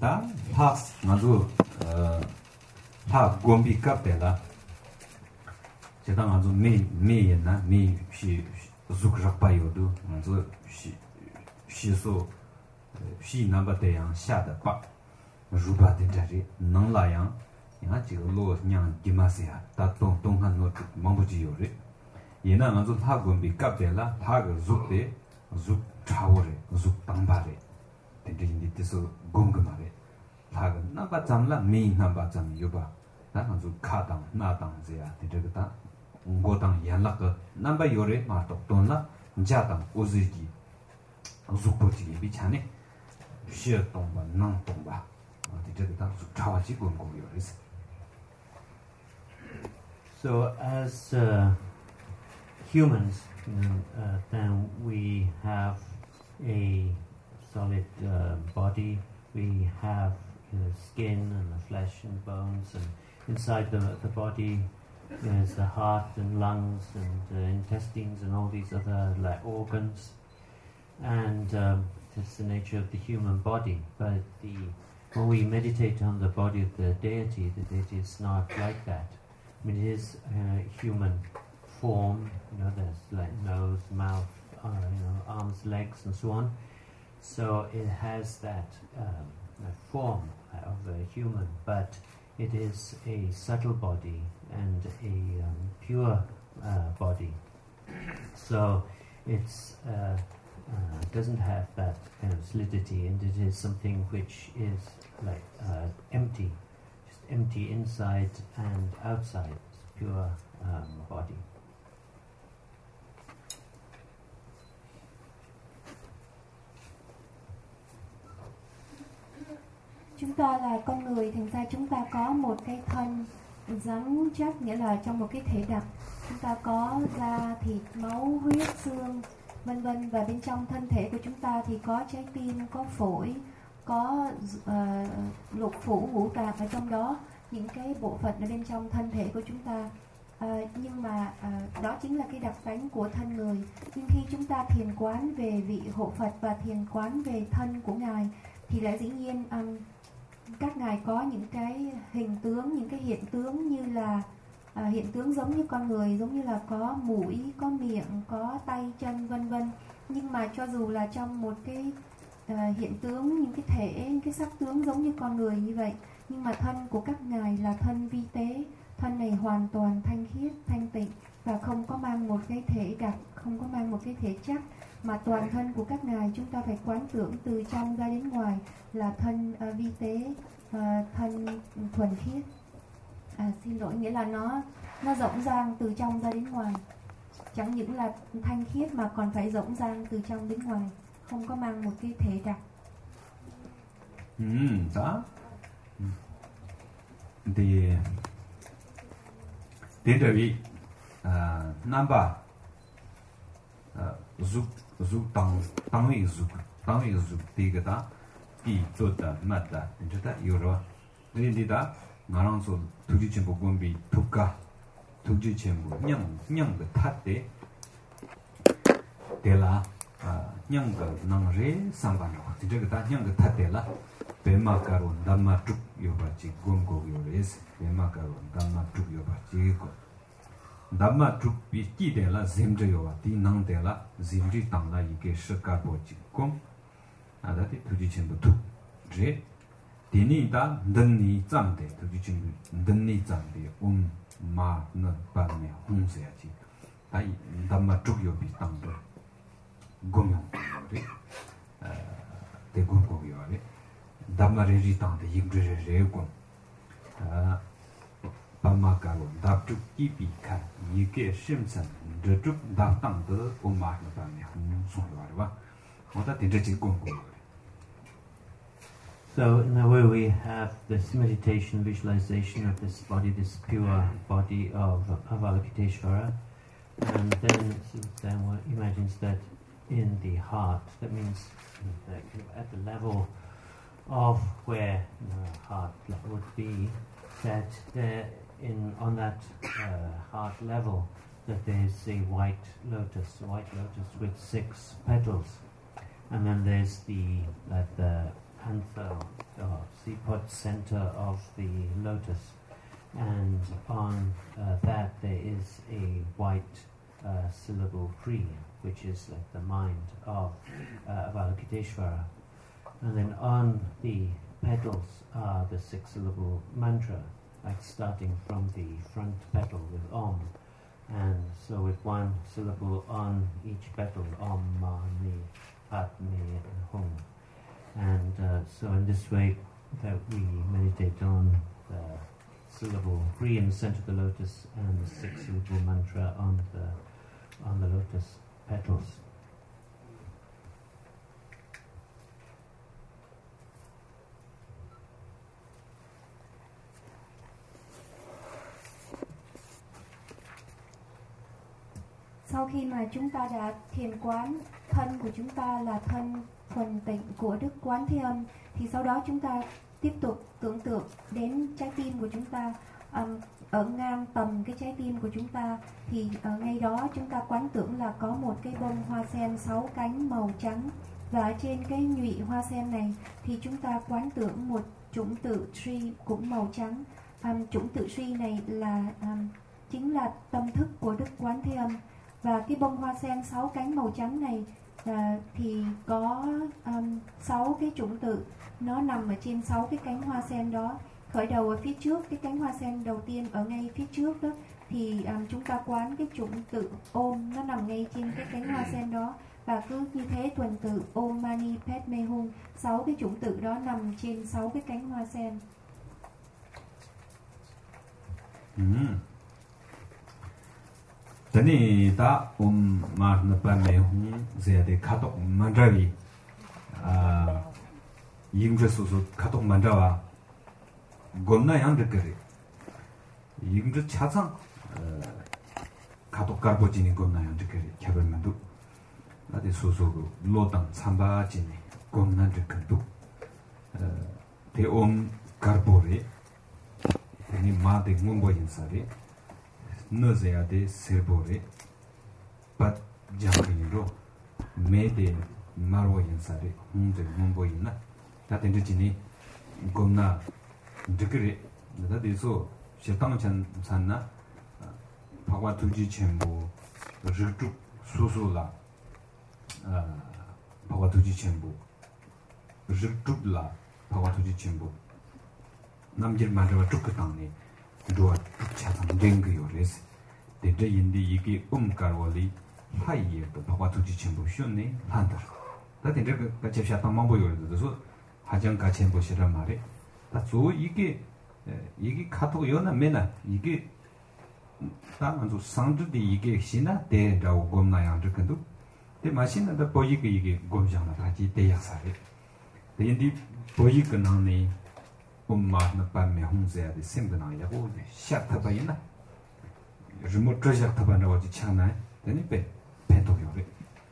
다 아주 다 곰비 갑데라 제가 아주 메나 메시 죽락바요도 아주 시소 시 넘버대양下的吧 ruba de jari nang la yang ya ji lo nyang dimasya ta tong tong han no mangbu ji yo re yena nga zo ha gom bi kap de la ha ge zuk de zuk chawo re zuk tang ba re de de ni de so gom ge ma re ha ge na ba zam la mi na ba zam yo ba da nga zo ka dang na dang ze ya de ge da ngo dang yan la ge na ba yo re ma to ton la ja dang o zi ji zuk bo ji bi cha ne xie dong ba nang dong ba So as humans, then we have a solid body, we have skin and the flesh and bones, and inside the body there's the heart and lungs and intestines and all these other organs, and that's the nature of the human body. But when we meditate on the body of the deity is not like that. I mean, it is human form. There's like nose, mouth, arms, legs, and so on. So it has that form of a human, but it is a subtle body and a pure body. So it's doesn't have that kind of solidity, and it is something which is like empty, just empty inside and outside. It's pure body. Chúng ta là con người, thành ra chúng ta có một cái thân rắn chắc, nghĩa là trong một cái thể đặc. Chúng ta có da, thịt, máu, huyết, xương, vân vân, và bên trong thân thể của chúng ta thì có trái tim, có phổi, có lục phủ, ngũ tạng ở trong đó, những cái bộ phận ở bên trong thân thể của chúng ta. Nhưng mà đó chính là cái đặc tánh của thân người. Nhưng khi chúng ta thiền quán về vị hộ Phật và thiền quán về thân của Ngài thì lại dĩ nhiên các Ngài có những cái hình tướng, những cái hiện tướng như là hiện tướng giống như con người, giống như là có mũi, có miệng, có tay, chân, vân vân. Nhưng mà cho dù là trong một cái hiện tướng, những cái thể, những cái sắc tướng giống như con người như vậy, nhưng mà thân của các Ngài là thân vi tế. Thân này hoàn toàn thanh khiết, thanh tịnh và không có mang một cái thể đặc, không có mang một cái thể chắc, mà toàn thân của các Ngài chúng ta phải quán tưởng từ trong ra đến ngoài là thân vi tế, thân thuần khiết. Xin lỗi, nghĩa là nó rộng rang từ trong ra đến ngoài, chẳng những là thanh khiết mà còn phải rộng rang từ trong đến ngoài, không có mang một cái thể đặc. Đó. Thì đến đây number giúp tăng vị giúp thì cái đó đi做的嘛的，你知道有了，你的马上说土地全部关闭，土地全部娘个塌的，对啦娘个能热上班了，这个他娘个塌的了，白马卡罗达马竹有把这公公有热死，白马卡罗达马竹有把这个。Dhamma truk pi ki de la zimri yo wa ti nang de la zimri tang la yi ke shika bo chi kom ada ti tu ji chen bu tu je dini da den ni zang de tu ji chen den ni zang de ma na pa me hum se ya chi ai dhamma truk yo pi tang de gom yo de de gom ko yo de dhamma re ri tang de yim re gom Pamakalo đáp trúc kỳ bị khăn như cái xem sẵn rửa trúc đáp tăng tới ôm mát mà ta này không xong rồi đúng không? Họ ta tìm ra chỉ cùng cùng. So in a way we have this meditation visualization of this body, this pure body of Avalokiteshvara, and then one imagines that in the heart, that means at the level of where the heart would be, that there on that heart level, that there's a white lotus with 6 petals, and then there's the anther or seapod center of the lotus, and on that there is a white syllable Pri, which is like the mind of Avalokiteshvara. And then on the petals are the 6-syllable mantra, like starting from the front petal with Om. And so with 1 syllable on each petal, Om, Ma, Ni, Pat, Me, and Hung. And so in this way that we meditate on the syllable Pri in the center of the lotus and the 6-syllable mantra on the lotus petals. Sau khi mà chúng ta đã thiền quán thân của chúng ta là thân thuần tịnh của Đức Quán Thế Âm, thì sau đó chúng ta tiếp tục tưởng tượng đến trái tim của chúng ta, ở ngang tầm cái trái tim của chúng ta, thì ngay đó chúng ta quán tưởng là có một cái bông hoa sen 6 cánh màu trắng, và ở trên cái nhụy hoa sen này thì chúng ta quán tưởng một chủng tử Sri cũng màu trắng. Chủng tử Sri này là chính là tâm thức của Đức Quán Thế Âm. Và cái bông hoa sen 6 cánh màu trắng này thì có 6 cái chủng tử, nó nằm ở trên 6 cái cánh hoa sen đó. Khởi đầu ở phía trước, cái cánh hoa sen đầu tiên ở ngay phía trước đó, thì chúng ta quán cái chủng tử Om, nó nằm ngay trên cái cánh hoa sen đó. Và cứ như thế tuần tự Om Mani Padme Hum, 6 cái chủng tử đó nằm trên 6 cái cánh hoa sen. Tani ta Mani Padme Hum zayade katok mandravi yingzhe susu katok mandrava gomna yang dhikari yingzhe chazang katok garbo jini gomna yang dhikari kyabar mandu ade susu lodang tsamba jini gomna dhikari te om garbo re tani ma de ngombo yinsari no zayade serbo re pat jangani ro me de marwo yinsari hungze ngombo yinna 다들 진이 겁나 듣그리 나다디서 실당찬 산나 바과 두지 첨부 르쭉 수수라 바과 두지 첨부 르쭉라 바과 두지 첨부 남길 말과 쭉그당네 로 차상 랭그요레스 데데 인디 이게 음가월리 하이에도 바과 두지 첨부 쉬었네 한다 다들 그 제샤당 망보요도 하정 같이 보시란 말이 다조 이게 카톡 요나 메나 이게 다만도 상주디 이게 시나 대라고 겁나야 그런도 대 마신다 보이게 이게 겁잖아 다지 대약사리 대인디 보이게 나네 엄마나 밤에 홍세야데 생각나야고 샤타바이나 르모 트저타바나 어디 차나 되니 배 배도요래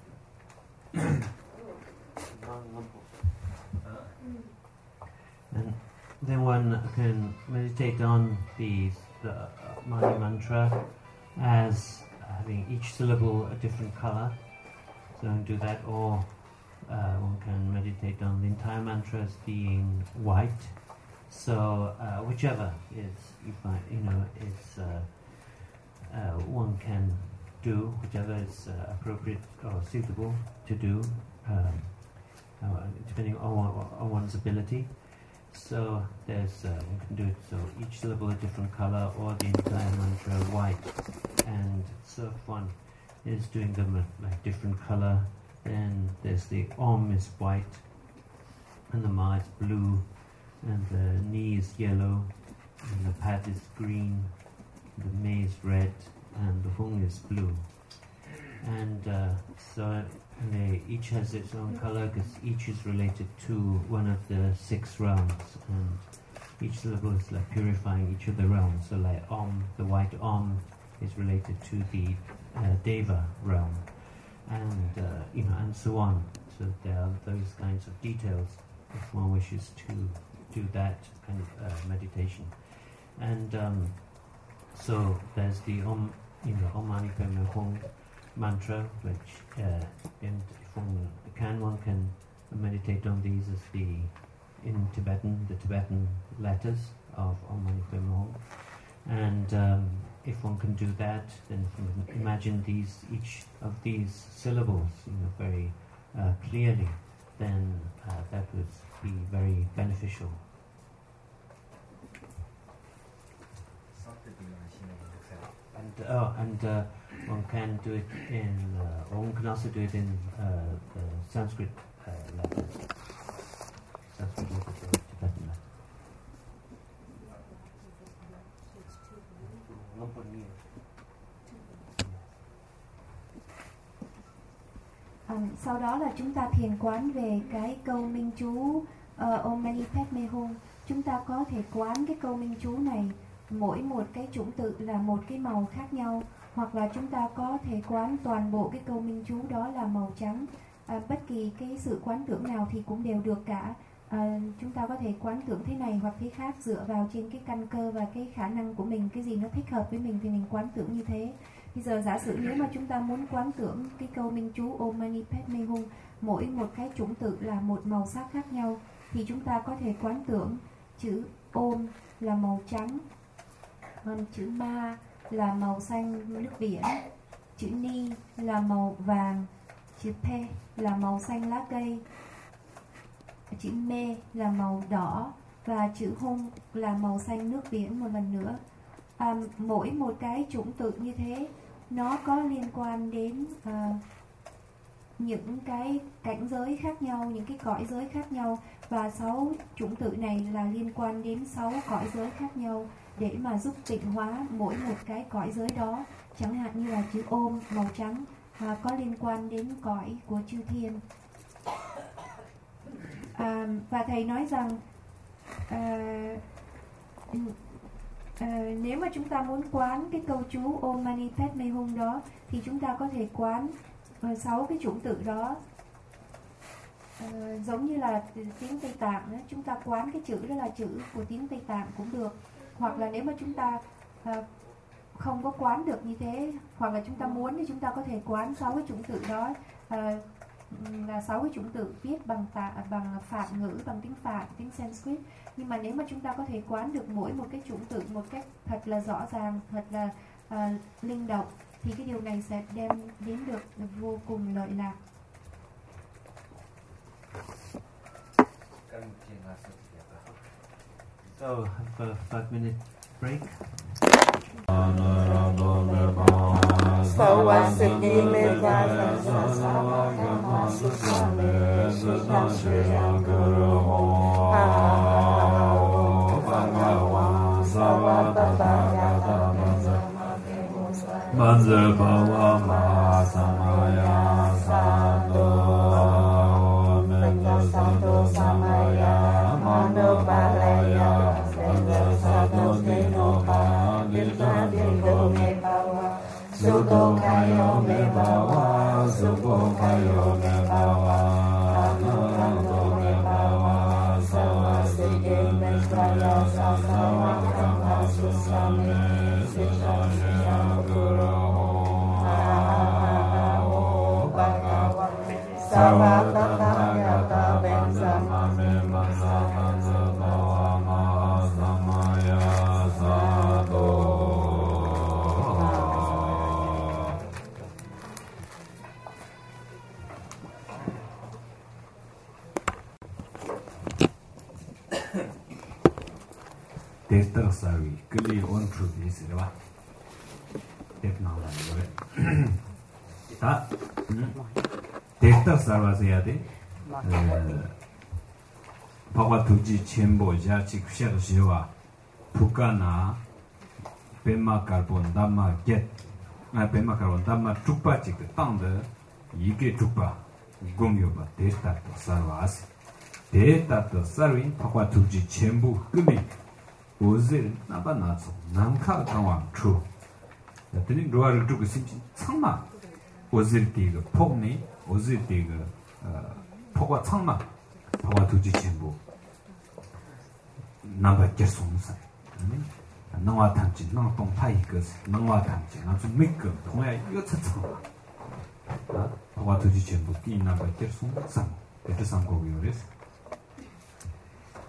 And then one can meditate on the Mani mantra as having each syllable a different color. So one can do that, or one can meditate on the entire mantra as being white. So whichever is you find, is one can do, whichever is appropriate or suitable to do, depending on one's ability. So there's one can do it so each syllable a different color or the entire mantra white. And so if one is doing them like different color, then there's the Om is white, and the Ma is blue, and the Ni is yellow, and the Pad is green, the Me is red, and the Hung is blue. And so they each has its own color because each is related to one of the 6 realms, and each syllable is like purifying each of the realms. So like Om, the white Om is related to the Deva realm, and and so on. So there are those kinds of details if one wishes to do that kind of meditation. And so there's the Om, Om Mani Padme Hum mantra, which and if one can meditate on these as the in Tibetan, the Tibetan letters of Om Mani Padme Hum. And if one can do that, then one can imagine each of these syllables, very clearly, then that would be very beneficial. And one can do it in, one can also do it in the Sanskrit letters. Sanskrit letters or Tibetan letters. Sau đó là chúng ta thiền quán về cái câu minh chú Om Mani Padme Hum. Chúng ta có thể quán cái câu minh chú này, mỗi một cái chủng tự là một cái màu khác nhau, hoặc là chúng ta có thể quán toàn bộ cái câu minh chú đó là màu trắng. Bất kỳ cái sự quán tưởng nào thì cũng đều được cả. Chúng ta có thể quán tưởng thế này hoặc thế khác, dựa vào trên cái căn cơ và cái khả năng của mình, cái gì nó thích hợp với mình thì mình quán tưởng như thế. Bây giờ giả sử nếu mà chúng ta muốn quán tưởng cái câu minh chú Om Mani Padme Hum, mỗi một cái chủng tự là một màu sắc khác nhau, thì chúng ta có thể quán tưởng chữ Om là màu trắng, chữ Ma là màu xanh nước biển, chữ Ni là màu vàng, chữ Pe là màu xanh lá cây, chữ Me là màu đỏ và chữ Hum là màu xanh nước biển một lần nữa. Mỗi một cái chủng tự như thế nó có liên quan đến những cái cảnh giới khác nhau, những cái cõi giới khác nhau, và 6 chủng tự này là liên quan đến 6 cõi giới khác nhau để mà giúp tịnh hóa mỗi một cái cõi giới đó. Chẳng hạn như là chữ Om màu trắng có liên quan đến cõi của chư thiên. Và thầy nói rằng nếu mà chúng ta muốn quán cái câu chú Om Mani Padme Hum đó thì chúng ta có thể quán 6 cái chủng tự đó. Giống như là tiếng Tây Tạng đó, chúng ta quán cái chữ đó là chữ của tiếng Tây Tạng cũng được. Hoặc là nếu mà chúng ta không có quán được như thế, hoặc là chúng ta muốn thì chúng ta có thể quán 6 cái chủng tự đó, là 6 cái chủng tự viết bằng Phạn ngữ, bằng tiếng Phạn, tiếng Sanskrit. Nhưng mà nếu mà chúng ta có thể quán được mỗi một cái chủng tự một cách thật là rõ ràng, thật là linh động, thì cái điều này sẽ đem đến được vô cùng lợi lạc. So, have a 5-minute break. Manzar Bhava Mahasamaya Sado Menda Sado Samaya Mando Balaya Menda Sado Dino Padita Dino Me Bhava Suko Kayo Me Bhava Suko Kayo Me Bhava Anando Me Bhava Savasike Me Svaya Sasawa Kama Susame Susaya Guru Savatathagata Bensamame Mansa Bhava Mahasamaya Sado. Testa sawi kli on trubi sirwa. Technology. Ta Testa sarvasayade Bhagavad-tuji chenpo jachi kushato shiwa Pukana Pema carbon dhamma get Pema carbon dhamma trukpa chikta tangda Ike trukpa gomyoba Testa to sarvasi Testa to sarvin Bhagavad-tuji chenpo kumi Ozir naba natsu Namka kawang tru Tani roarik trukka simchin tsangma Ozir tiga pokni Ozir tiga pokwa tsangma Bhagavad-tuji chenpo namba kersongsa nangwa tangchi nang tong tayi kasi nangwa tangchi nangzu mikka tongya iyo tsatsangma Bhagavad-tuji chenpo ki namba kersongsa Tete samkogu yores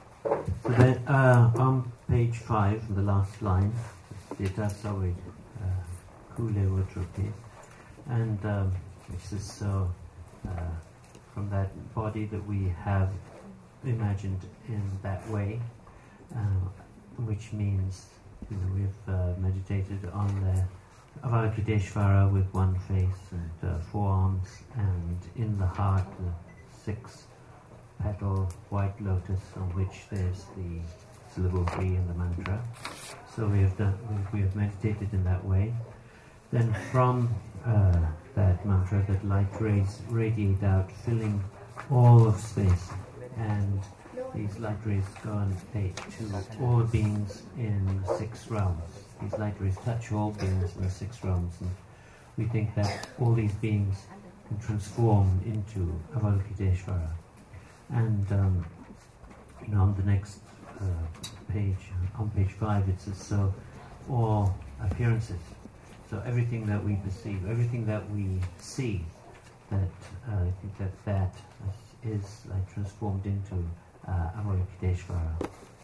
So then, on page 5, the last line, Detasavid Kule Utropi, and this is so from that body that we have imagined in that way, which means we've meditated on the Avalokiteshvara with one face and 4 arms, and in the heart the 6-petal white lotus on which there's the syllable P in the mantra. So we have meditated in that way. Then from that mantra, that light rays radiate out, filling all of space, and these light rays go and to all beings in 6 realms. These light rays touch all beings in the 6 realms, and we think that all these beings can transform into Avalokiteshvara. And on the next page, on page 5, it says, so all appearances, so everything that we perceive, everything that we see, that I think that is like transformed into Avalokiteshvara.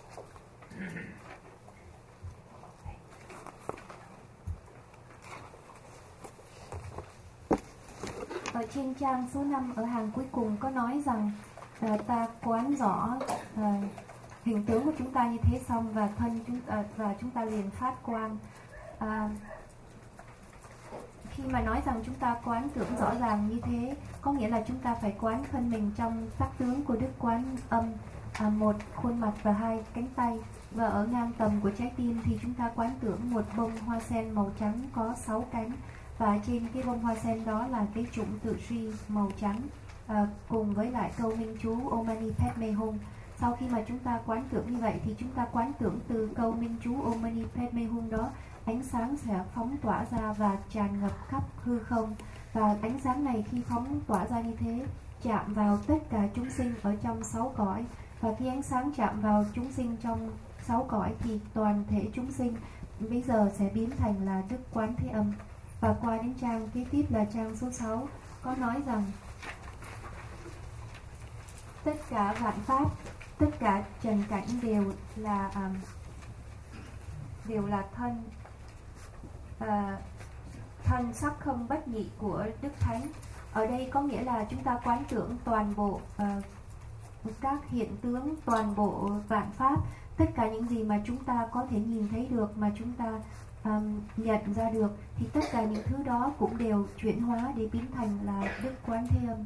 Ở trên trang số 5 ở hàng cuối cùng có nói rằng ta quán rõ hình tướng của chúng ta như thế xong và và chúng ta liền phát quang. Khi mà nói rằng chúng ta quán tưởng rõ ràng như thế, có nghĩa là chúng ta phải quán thân mình trong sắc tướng của Đức Quán Âm, 1 khuôn mặt và 2 cánh tay, và ở ngang tầm của trái tim thì chúng ta quán tưởng một bông hoa sen màu trắng có 6 cánh, và trên cái bông hoa sen đó là cái chủng tự suy màu trắng, cùng với lại câu minh chú Om Mani Padme Hum. Sau khi mà chúng ta quán tưởng như vậy thì chúng ta quán tưởng từ câu minh chú Om Mani Padme Hum đó, ánh sáng sẽ phóng tỏa ra và tràn ngập khắp hư không, và ánh sáng này khi phóng tỏa ra như thế chạm vào tất cả chúng sinh ở trong 6 cõi, và khi ánh sáng chạm vào chúng sinh trong 6 cõi thì toàn thể chúng sinh bây giờ sẽ biến thành là Đức Quán Thế Âm. Và qua đến trang kế tiếp là trang số 6 có nói rằng tất cả vạn pháp, tất cả trần cảnh đều là thân sắc không bất nhị của Đức Thánh. Ở đây có nghĩa là chúng ta quán tưởng toàn bộ các hiện tướng, toàn bộ vạn pháp, tất cả những gì mà chúng ta có thể nhìn thấy được, mà chúng ta nhận ra được, thì tất cả những thứ đó cũng đều chuyển hóa để biến thành là Đức Quán Thế Âm.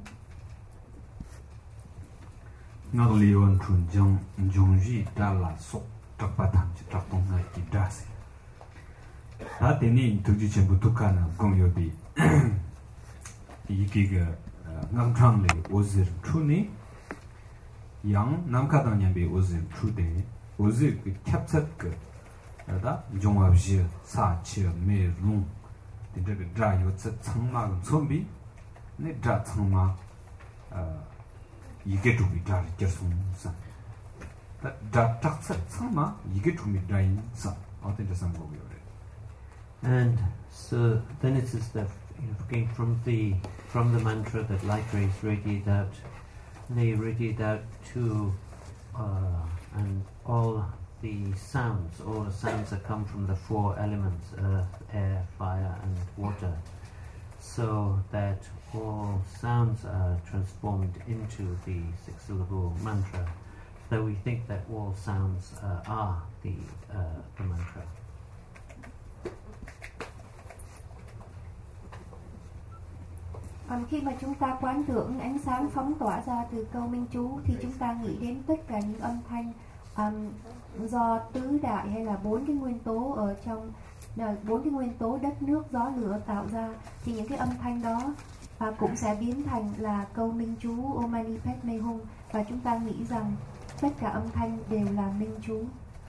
Ngọc Lion Trun Jong Jong Ji Da La Sok Trắc Ba Tham Chi Trắc Tông Ngay Ki Da Se. Đã tên ni thực sự全部都看了共有比一个ngam trang le ozir chu ni yang nam ka dang nyan be ozir chu de ozir cái tháp chất cái đó jong ab ji sa chi me rung de这个 dra yu zhe chang ma gen chong bi ne dra chang ma 이게 좀 이다리 결승선 다 딱서 참마 이게 좀 이다인 선 어떤 데 상고요. And so then it says that from the mantra that light rays radiate out, they radiate out to and all the sounds that come from the 4 elements, earth, air, fire and water, so that all sounds are transformed into the 6-syllable mantra. So we think that all sounds are the mantra. Còn khi mà chúng ta quán tưởng ánh sáng phóng tỏa ra từ câu minh chú thì chúng ta nghĩ đến tất cả những âm thanh do tứ đại hay là 4 cái nguyên tố ở trong 4 cái nguyên tố đất nước gió lửa tạo ra, thì những cái âm thanh đó cũng sẽ biến thành là câu minh chú Om Mani Padme Hum, và chúng ta nghĩ rằng tất cả âm thanh đều là minh chú.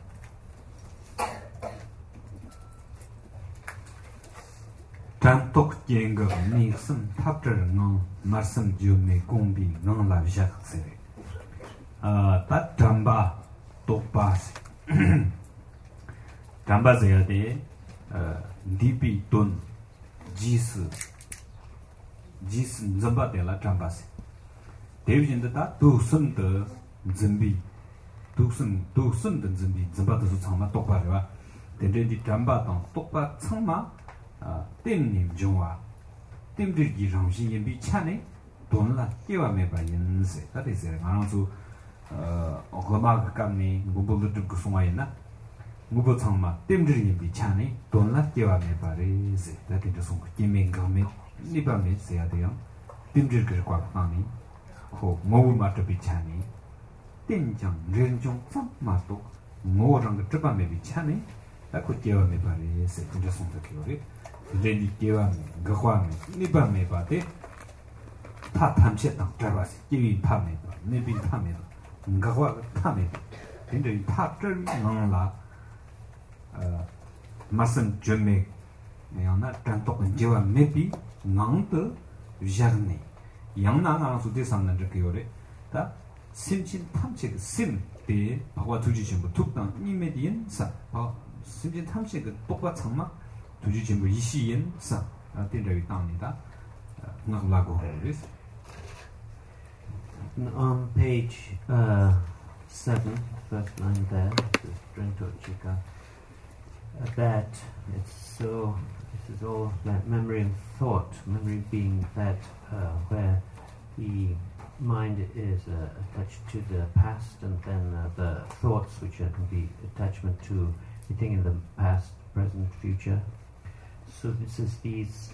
Trang tốc yên gờ ni sâm tháp trở ngon mà sâm dư mê công bì ngon là giác sẽ tát trang ba tốc ba trang ba sẽ để đi bị tuần ji sư dâm ba để là trang ba sẽ để vì chúng ta tu sân tờ dâm bì tu sun den zimbi zimba de changma tokpa rewa den di jamba tang tokpa changma tem nim jongwa tem de gi rangxin yin bi chane don la kewa me ba yin se ta de se ngang su ogma ga kam ni gubo de gu suma yin na gubo changma tem de yin bi chane don la kewa me ba re se ta de song ki me ga me ni ba me se ya de yo tem de ge kwa pa ni ho mo ma de bi chane店长人中这么多，我让个这帮没比钱呢，那可结完没把的，谁跟着送的给我的，人家结完没，个话没，你把没把的，他谈些当这把是，因为他没把，那边他没把，个话他没把，真正他真能拿，马上准备，那样那战斗跟结完没比，能得人呢，样那样说的上那这给我的，他。심진 탐색 심대 바과 두지 전부 툭당 이메디엔 사 심진 탐색 똑바 창마 두지 전부 이시엔 사 된다고 땅니다 나라고 해서 on page 7 first line there Drento Chika that it's so this is all like memory and thought, memory being that where the mind is attached to the past, and then the thoughts which can be attachment to anything in the past, present, future. So this is these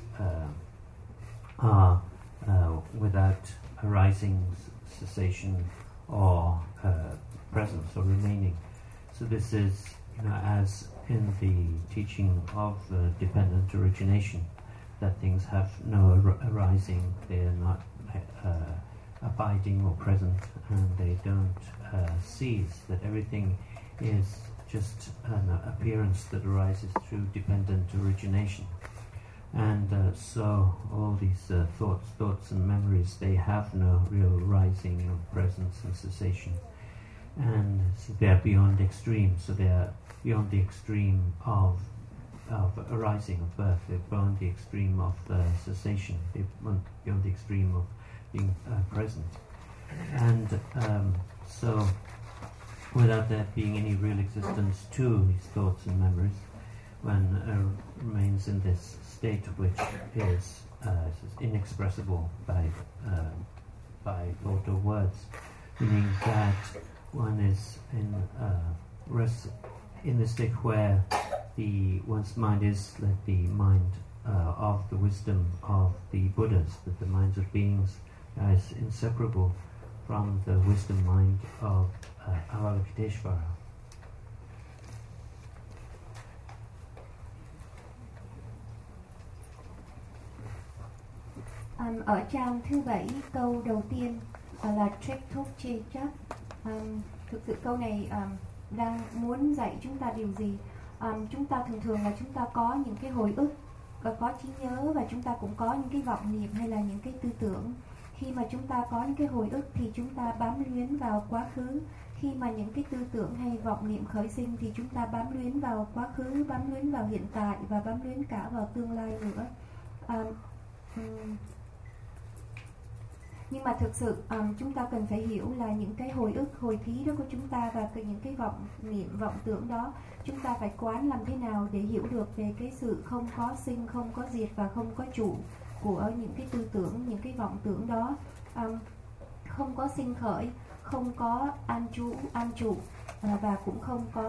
are without arising, cessation, or presence or remaining. So this is, as in the teaching of dependent origination, that things have no arising, they are not abiding or present, and they don't cease, that everything is just an appearance that arises through dependent origination. And so all these thoughts and memories, they have no real rising of presence and cessation. And so they are beyond extreme, so they are beyond the extreme of arising, of birth, they're beyond the extreme of cessation, they're beyond the extreme of being present. And so without there being any real existence to these thoughts and memories, one remains in this state which is inexpressible by thought or words, meaning that one is in the state where one's mind is like the mind of the wisdom of the Buddhas, that the minds of beings is inseparable from the wisdom mind of Avalokiteshvara. Ở trang thứ 7 câu đầu tiên là Trek Thúc Chê Chắc. Thực sự câu này đang muốn dạy chúng ta điều gì? Chúng ta thường là chúng ta có những cái hồi ức, có trí nhớ, và chúng ta cũng có những cái vọng niệm hay là những cái tư tưởng. Khi mà chúng ta có những cái hồi ức thì chúng ta bám luyến vào quá khứ. Khi mà những cái tư tưởng hay vọng niệm khởi sinh thì chúng ta bám luyến vào quá khứ, bám luyến vào hiện tại và bám luyến cả vào tương lai nữa. Nhưng mà thực sự chúng ta cần phải hiểu là những cái hồi ức, hồi thí đó của chúng ta và những cái vọng niệm, vọng tưởng đó, chúng ta phải quán làm thế nào để hiểu được về cái sự không có sinh, không có diệt và không có chủ của những cái tư tưởng, những cái vọng tưởng đó. Không có sinh khởi, không có an trụ và cũng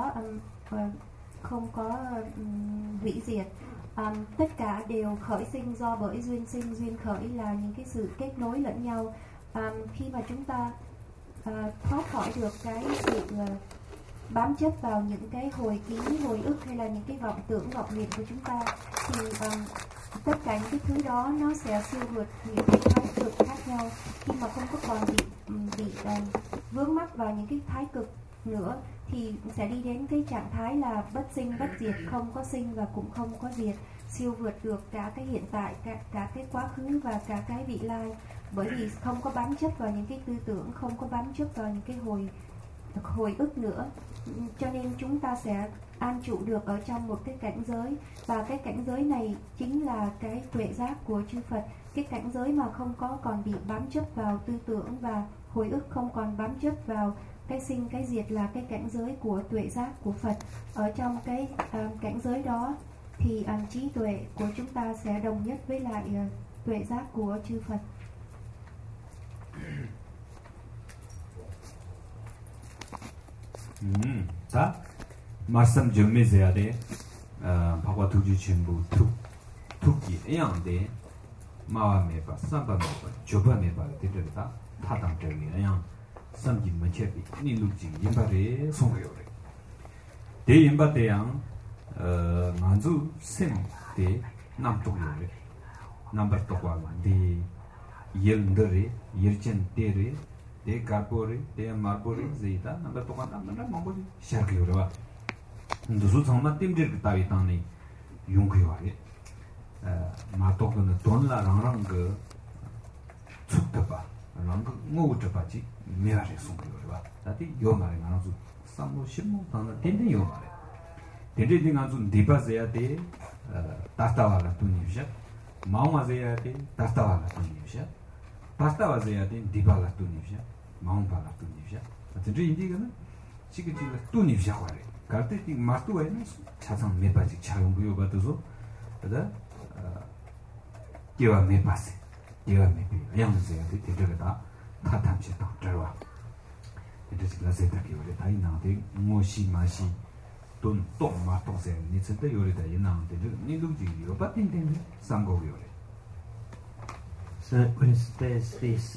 không có hủy diệt. Tất cả đều khởi sinh do bởi duyên sinh, duyên khởi là những cái sự kết nối lẫn nhau. Khi mà chúng ta thoát khỏi được cái sự bám chấp vào những cái hồi ký, hồi ức hay là những cái vọng tưởng, vọng niệm của chúng ta, thì tất cả những cái thứ đó nó sẽ siêu vượt những cái thái cực khác nhau. Khi mà không có còn bị vướng mắc vào những cái thái cực nữa thì sẽ đi đến cái trạng thái là bất sinh bất diệt, không có sinh và cũng không có diệt, siêu vượt được cả cái hiện tại, cả cái quá khứ và cả cái vị lai, bởi vì không có bám chấp vào những cái tư tưởng, không có bám chấp vào những cái hồi ức nữa. Cho nên chúng ta sẽ an trụ được ở trong một cái cảnh giới, và cái cảnh giới này chính là cái tuệ giác của chư Phật, cái cảnh giới mà không có còn bị bám chấp vào tư tưởng và hồi ức, không còn bám chấp vào cái sinh cái diệt là cái cảnh giới của tuệ giác của Phật. Ở trong cái cảnh giới đó thì trí tuệ của chúng ta sẽ đồng nhất với lại tuệ giác của chư Phật. 자, 말씀 좀 해줘야 돼. 바과 두주 전부 툭기 애양데 마와메 바 삼바메 바 조바메 바 되더라. 타당적이 애양 삼기 문제비 니룩지 임바레 송거요래. 대 임바대양 만주 셈데 남쪽요래. 남바 똑과 데 일들이 일전 때리 데 가포리 데 마포리 제이다 남바 똑과 남바 마보리 시작요래. 누수 정말 띵질 따위 땅이 용기와래. 마토그는 돈라 랑랑 그 축더바 랑그 모우더바지 미아레 송거요래. 다디 요마레 나나주 삼모 십모 당나 텐데 요마레. 텐데 딩안주 디바제야 데 따따와라 투니브샤 마오마제야 데 따따와라 투니브샤 따따와제야 데 디바라 투니브샤 마오바라 투니브샤. 텐데 인디가는 지그지가 투니브샤 와레. 갈때 마스투에는 차상 메바지 차용 부여 받아서 그다 개와 메바세 개와 메비 양세야 되더라다 타탐시 딱 들어와. 이제 라세다기 우리 다이나데 모시 마시 돈 똑마 똑세 니츠데 요리다 이나데 니둥지 요바틴데 상고요레. So there's this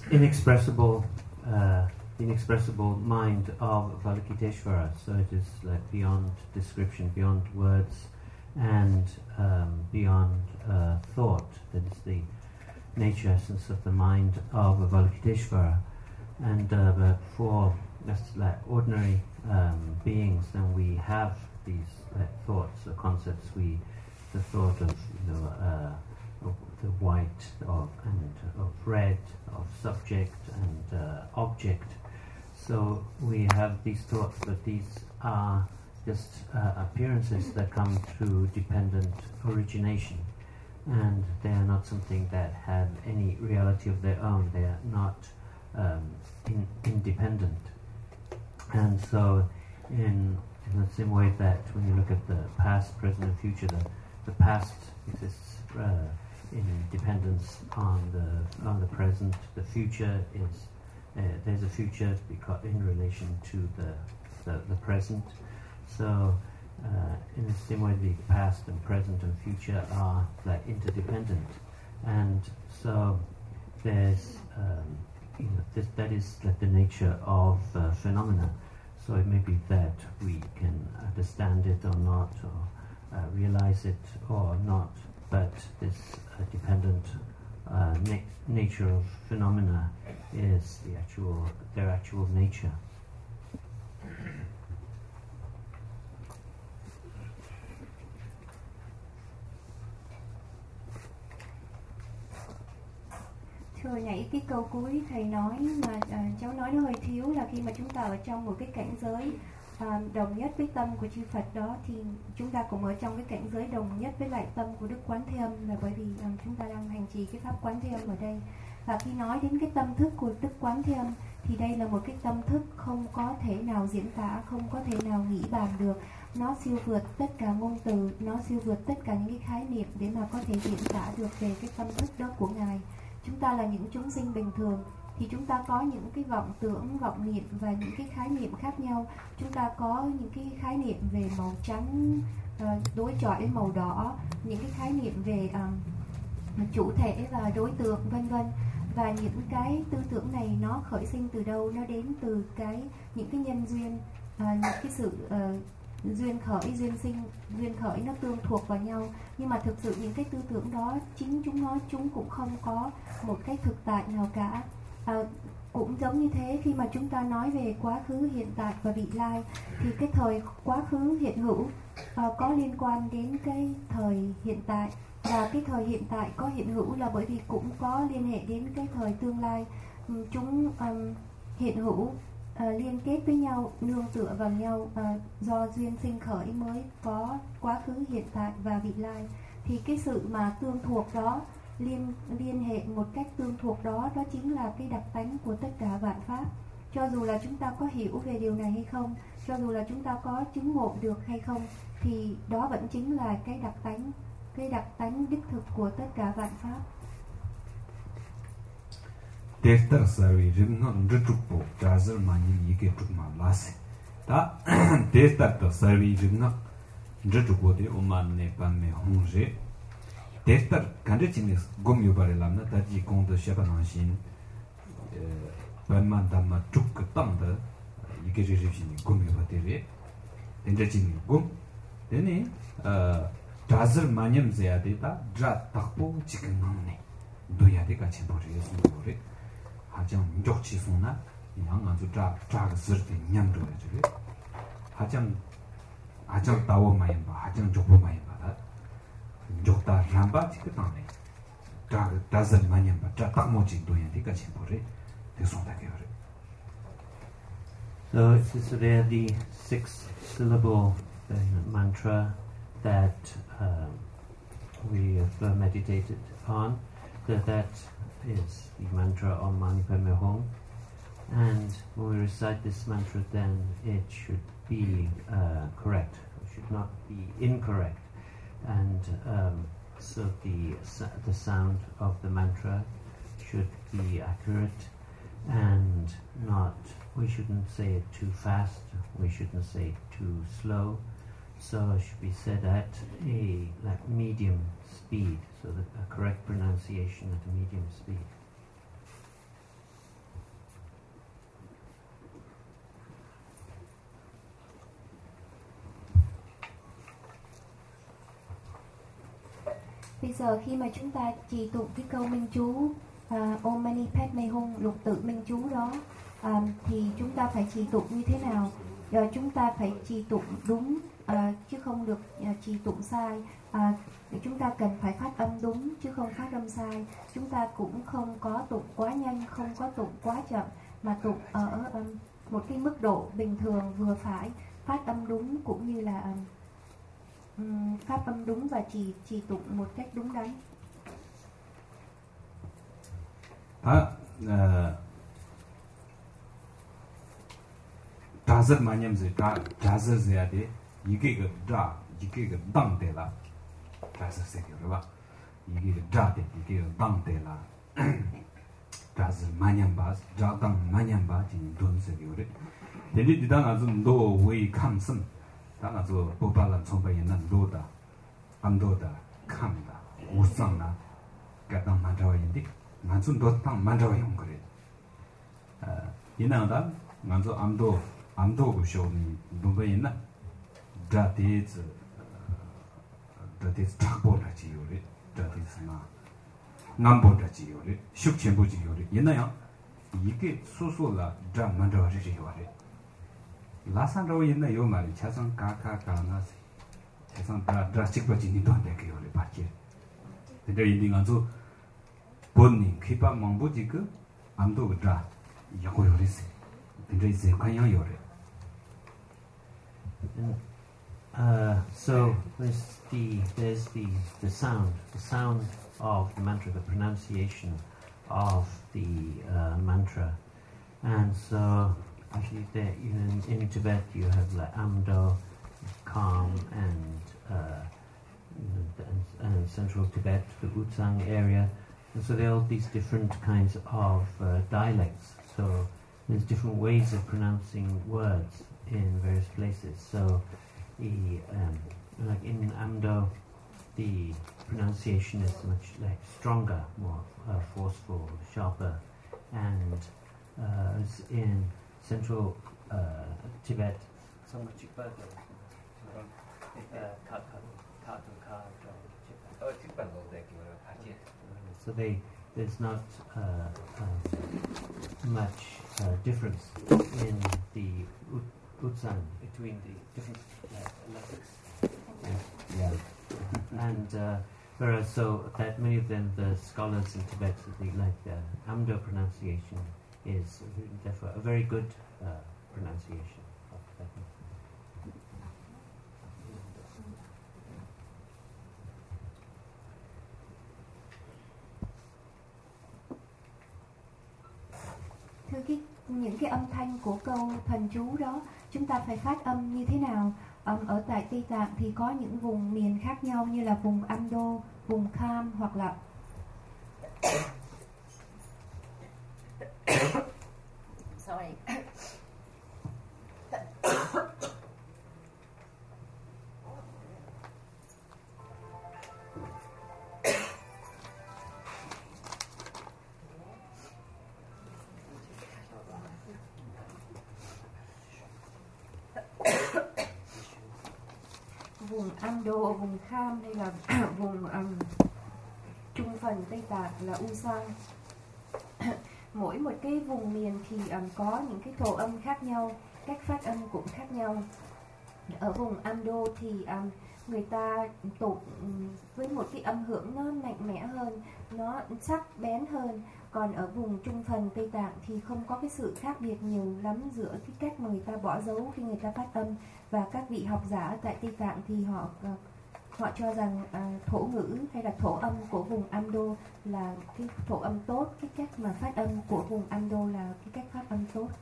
inexpressible mind of Avalokiteshvara. So it is like beyond description, beyond words, and beyond thought. That is the nature essence of the mind of Avalokiteshvara. And but for just like ordinary beings, then we have these thoughts or concepts. The thought of of the white of red, of subject and object. So we have these thoughts, but these are just appearances that come through dependent origination, and they are not something that have any reality of their own. They are not independent. And so in the same way that when you look at the past, present and future, the past exists in dependence on the present. The future is there's a future because in relation to the present. So in the same way, the past and present and future are like interdependent, and so there's that is like the nature of phenomena. So it may be that we can understand it or not, or realize it or not, but this dependent nature of phenomena is their actual nature. Hồi nãy cái câu cuối thầy nói mà cháu nói nó hơi thiếu là khi mà chúng ta ở trong một cái cảnh giới đồng nhất với tâm của chư Phật đó, thì chúng ta cũng ở trong cái cảnh giới đồng nhất với lại tâm của Đức Quán Thế Âm, là bởi vì chúng ta đang hành trì cái pháp Quán Thế Âm ở đây. Và khi nói đến cái tâm thức của Đức Quán Thế Âm thì đây là một cái tâm thức không có thể nào diễn tả, không có thể nào nghĩ bàn được. Nó siêu vượt tất cả ngôn từ, nó siêu vượt tất cả những cái khái niệm để mà có thể diễn tả được về cái tâm thức đó của Ngài. Chúng ta là những chúng sinh bình thường thì chúng ta có những cái vọng tưởng, vọng niệm và những cái khái niệm khác nhau. Chúng ta có những cái khái niệm về màu trắng đối chọi với màu đỏ, những cái khái niệm về chủ thể và đối tượng vân vân. Và những cái tư tưởng này nó khởi sinh từ đâu? Nó đến từ những cái nhân duyên, những cái sự duyên khởi, duyên sinh, duyên khởi nó tương thuộc vào nhau. Nhưng mà thực sự những cái tư tưởng đó chính chúng cũng không có một cái thực tại nào cả. Cũng giống như thế, khi mà chúng ta nói về quá khứ, hiện tại và vị lai thì cái thời quá khứ hiện hữu có liên quan đến cái thời hiện tại, và cái thời hiện tại có hiện hữu là bởi vì cũng có liên hệ đến cái thời tương lai. Chúng hiện hữu liên kết với nhau, nương tựa vào nhau, do duyên sinh khởi mới có quá khứ, hiện tại và vị lai. Thì cái sự mà tương thuộc đó, liên hệ một cách tương thuộc đó, đó chính là cái đặc tánh của tất cả vạn pháp. cho dù là chúng ta có hiểu về điều này hay không, cho dù là chúng ta có chứng ngộ được hay không, thì đó vẫn chính là cái đặc tánh đích thực của tất cả vạn pháp. Tester sawi rimngon rutrupo jazir mani yike trukma lase. Ta tester to sawi rimngon rutrupo de oman ne pamme hongje. Tester kande chini gom yobare lamna taji kongdo shepananshin paman dhamma truk tamda yike rishini gom yobare. Tende chini gom. Dene jazir manyam zayade ta dra takpo chikingamne. 도야데 같이 보리에서 보리 하장 민족치 손나 이랑 아주 자가 쓸때 냠도에 저게 하장 따워 많이 봐 하장 좁어 많이 봐 민족다 람바 지금 자가 다들 많이 봐자딱 뭐지 도야데 같이 보리 대송다 개요. So this is there the 6-syllable mantra that we have meditated on. That is the mantra Om Mani Padme Hum, and when we recite this mantra, then it should be correct. It should not be incorrect, and so the sound of the mantra should be accurate, and not. We shouldn't say it too fast. We shouldn't say it too slow. So it should be said at a medium speed, so that a correct pronunciation at a medium speed. Bây giờ khi mà chúng ta trì tụng cái câu minh chú Om Mani Padme Hum, lục tự minh chú đó, thì chúng ta phải trì tụng như thế nào? Chúng ta phải trì tụng đúng, chứ không được trì tụng sai. Chúng ta cần phải phát âm đúng chứ không phát âm sai. Chúng ta cũng không có tụng quá nhanh, không có tụng quá chậm, mà tụng ở một cái mức độ bình thường vừa phải, phát âm đúng cũng như là phát âm đúng và trì tụng một cách đúng đắn. 자ser 마냠제 자ser 제야데 이게 이게 당대라 자ser 세겨봐 이게 자데 이게 당대라 자ser 마냠바 자당 마냠바 진 돈세겨래 데리디당 아주 너 웨이 캄슨 당 아주 보발란 총바이는 로다 안도다 캄다 우상나 가당 만자와인데 만순 도당 만자와용 그래 이나다 만조 암도 고쇼니 노베이나 다티즈 착보라지 요리 다티즈나 남보라지 요리 숙천부지 요리 있나요? 이게 소소라 자 만들어지지 요리 라산로 있나 요 말이 차선 가나세 차선 다 직버지니 돈데 요리 받지 근데 이딩 아주 본인 키바 망보지 그 암도 다 이거 요리세 근데 이제 그냥 요리. So there's the sound of the mantra, the pronunciation of the mantra, and so actually there, in Tibet you have like Amdo, calm, and central Tibet, the Utsang area, and so there are all these different kinds of dialects. So there's different ways of pronouncing words in various places. So, like in Amdo, the pronunciation is much stronger, more forceful, sharper, and as in central Tibet, so much better. So there's not much difference in the Utsang between the different letters. Yeah. And whereas so that many of them, the scholars in Tibet, the Amdo pronunciation is therefore a very good pronunciation of Tibetan. những cái âm thanh của câu thần chú đó chúng ta phải phát âm như thế nào. Ở tại Tây Tạng thì có những vùng miền khác nhau như là vùng Amdo, vùng Kham hoặc là Sorry. vùng Amdo, vùng Kham hay là vùng trung phần Tây Tạng là Usang. Mỗi một cái vùng miền thì có những cái thổ âm khác nhau, cách phát âm cũng khác nhau. Ở vùng Amdo thì người ta tụng với một cái âm hưởng nó mạnh mẽ hơn, nó sắc bén hơn. Còn ở vùng trung phần Tây Tạng thì không có cái sự khác biệt nhiều lắm giữa cái cách mà người ta bỏ dấu khi người ta phát âm. Và các vị học giả tại Tây Tạng thì họ cho rằng thổ ngữ hay là thổ âm của vùng Amdo là cái thổ âm tốt, cái cách mà phát âm của vùng Amdo là cái cách phát âm tốt.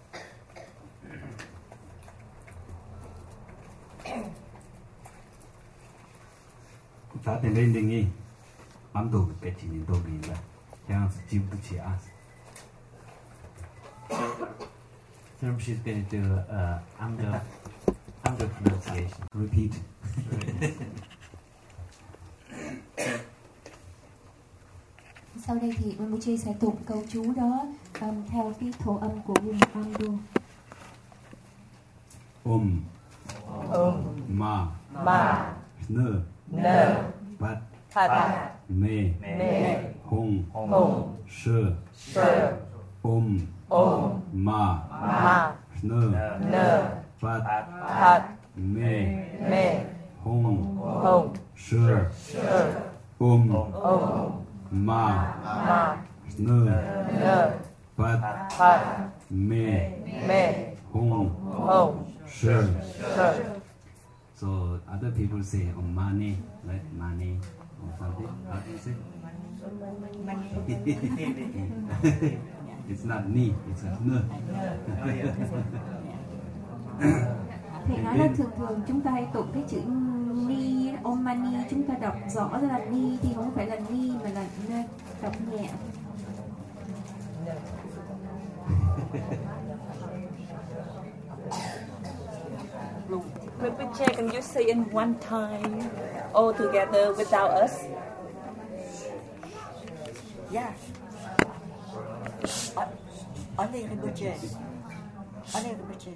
Ta tên lên định nghi Amdo cái chỉ nên đồ gì là chẳng chịu được chỉ ăn. So she's going to do Amdo pronunciation. Repeat. Sau đây thì Rinpoche sẽ tụng câu chú đó theo cái thổ âm của vùng Amdo. Ma Nơ Bát Mê Hung Sơ Ma Nơ Bát Mê Hung Sơ Ma Nơ Bát Mê Hung Sơ. So other people say money, right? Money or something. How do you say? It's not ni, it's a n. Thầy nói là thường chúng ta hay tụng cái chữ ni, om mani, chúng ta đọc rõ ra là ni thì không phải là ni mà là n, đọc nhẹ. Rinpoche, can you say in one time all together without us? Yeah. Only Rinpoche. Only Rinpoche.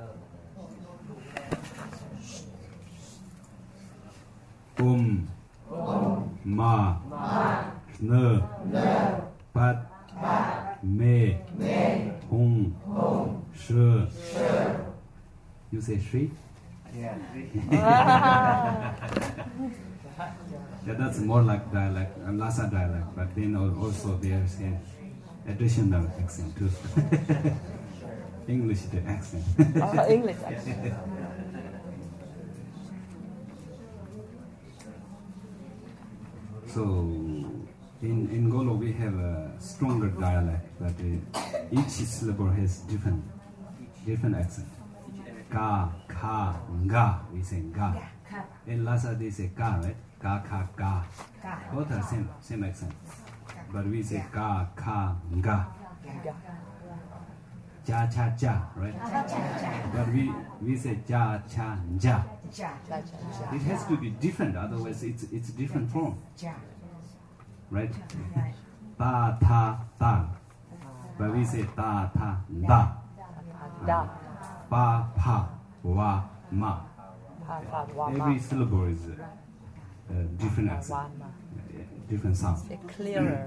Ma Nơ Bát Mê Hung Sơ. You say Shri? Yeah. Yeah, that's more like dialect, Lhasa dialect, but then also there's an additional accent too. English the accent. English accent. So in Golo we have a stronger dialect, but each syllable has different accent. Ka, ka, nga, we say ga. In Lhasa they say ka, right? Ka, ka, ga. Both are same accent. But we say ka, ka, nga. Cha, cha, cha, right? But we say cha, cha, ja. It has to be different, otherwise it's a different form. Right? Ta, ta, ta. But we say ta, ta, da. Pa, pa, wa, ma. Every syllable is a different accent, different sound. Clearer.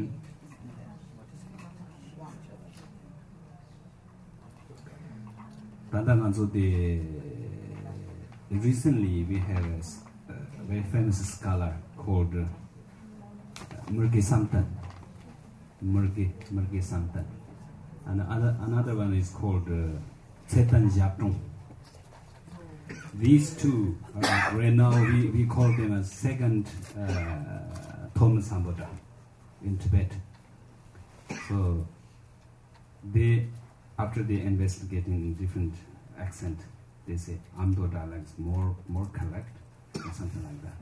Recently we have a very famous scholar called Murgi Samtan. Murgi Samtan. And another one is called Chetan Japtung. These two, right now we call them a second Thomas Sambuddha in Tibet. So they after they investigating in different accent, they say Amdo dialect is more correct or something like that.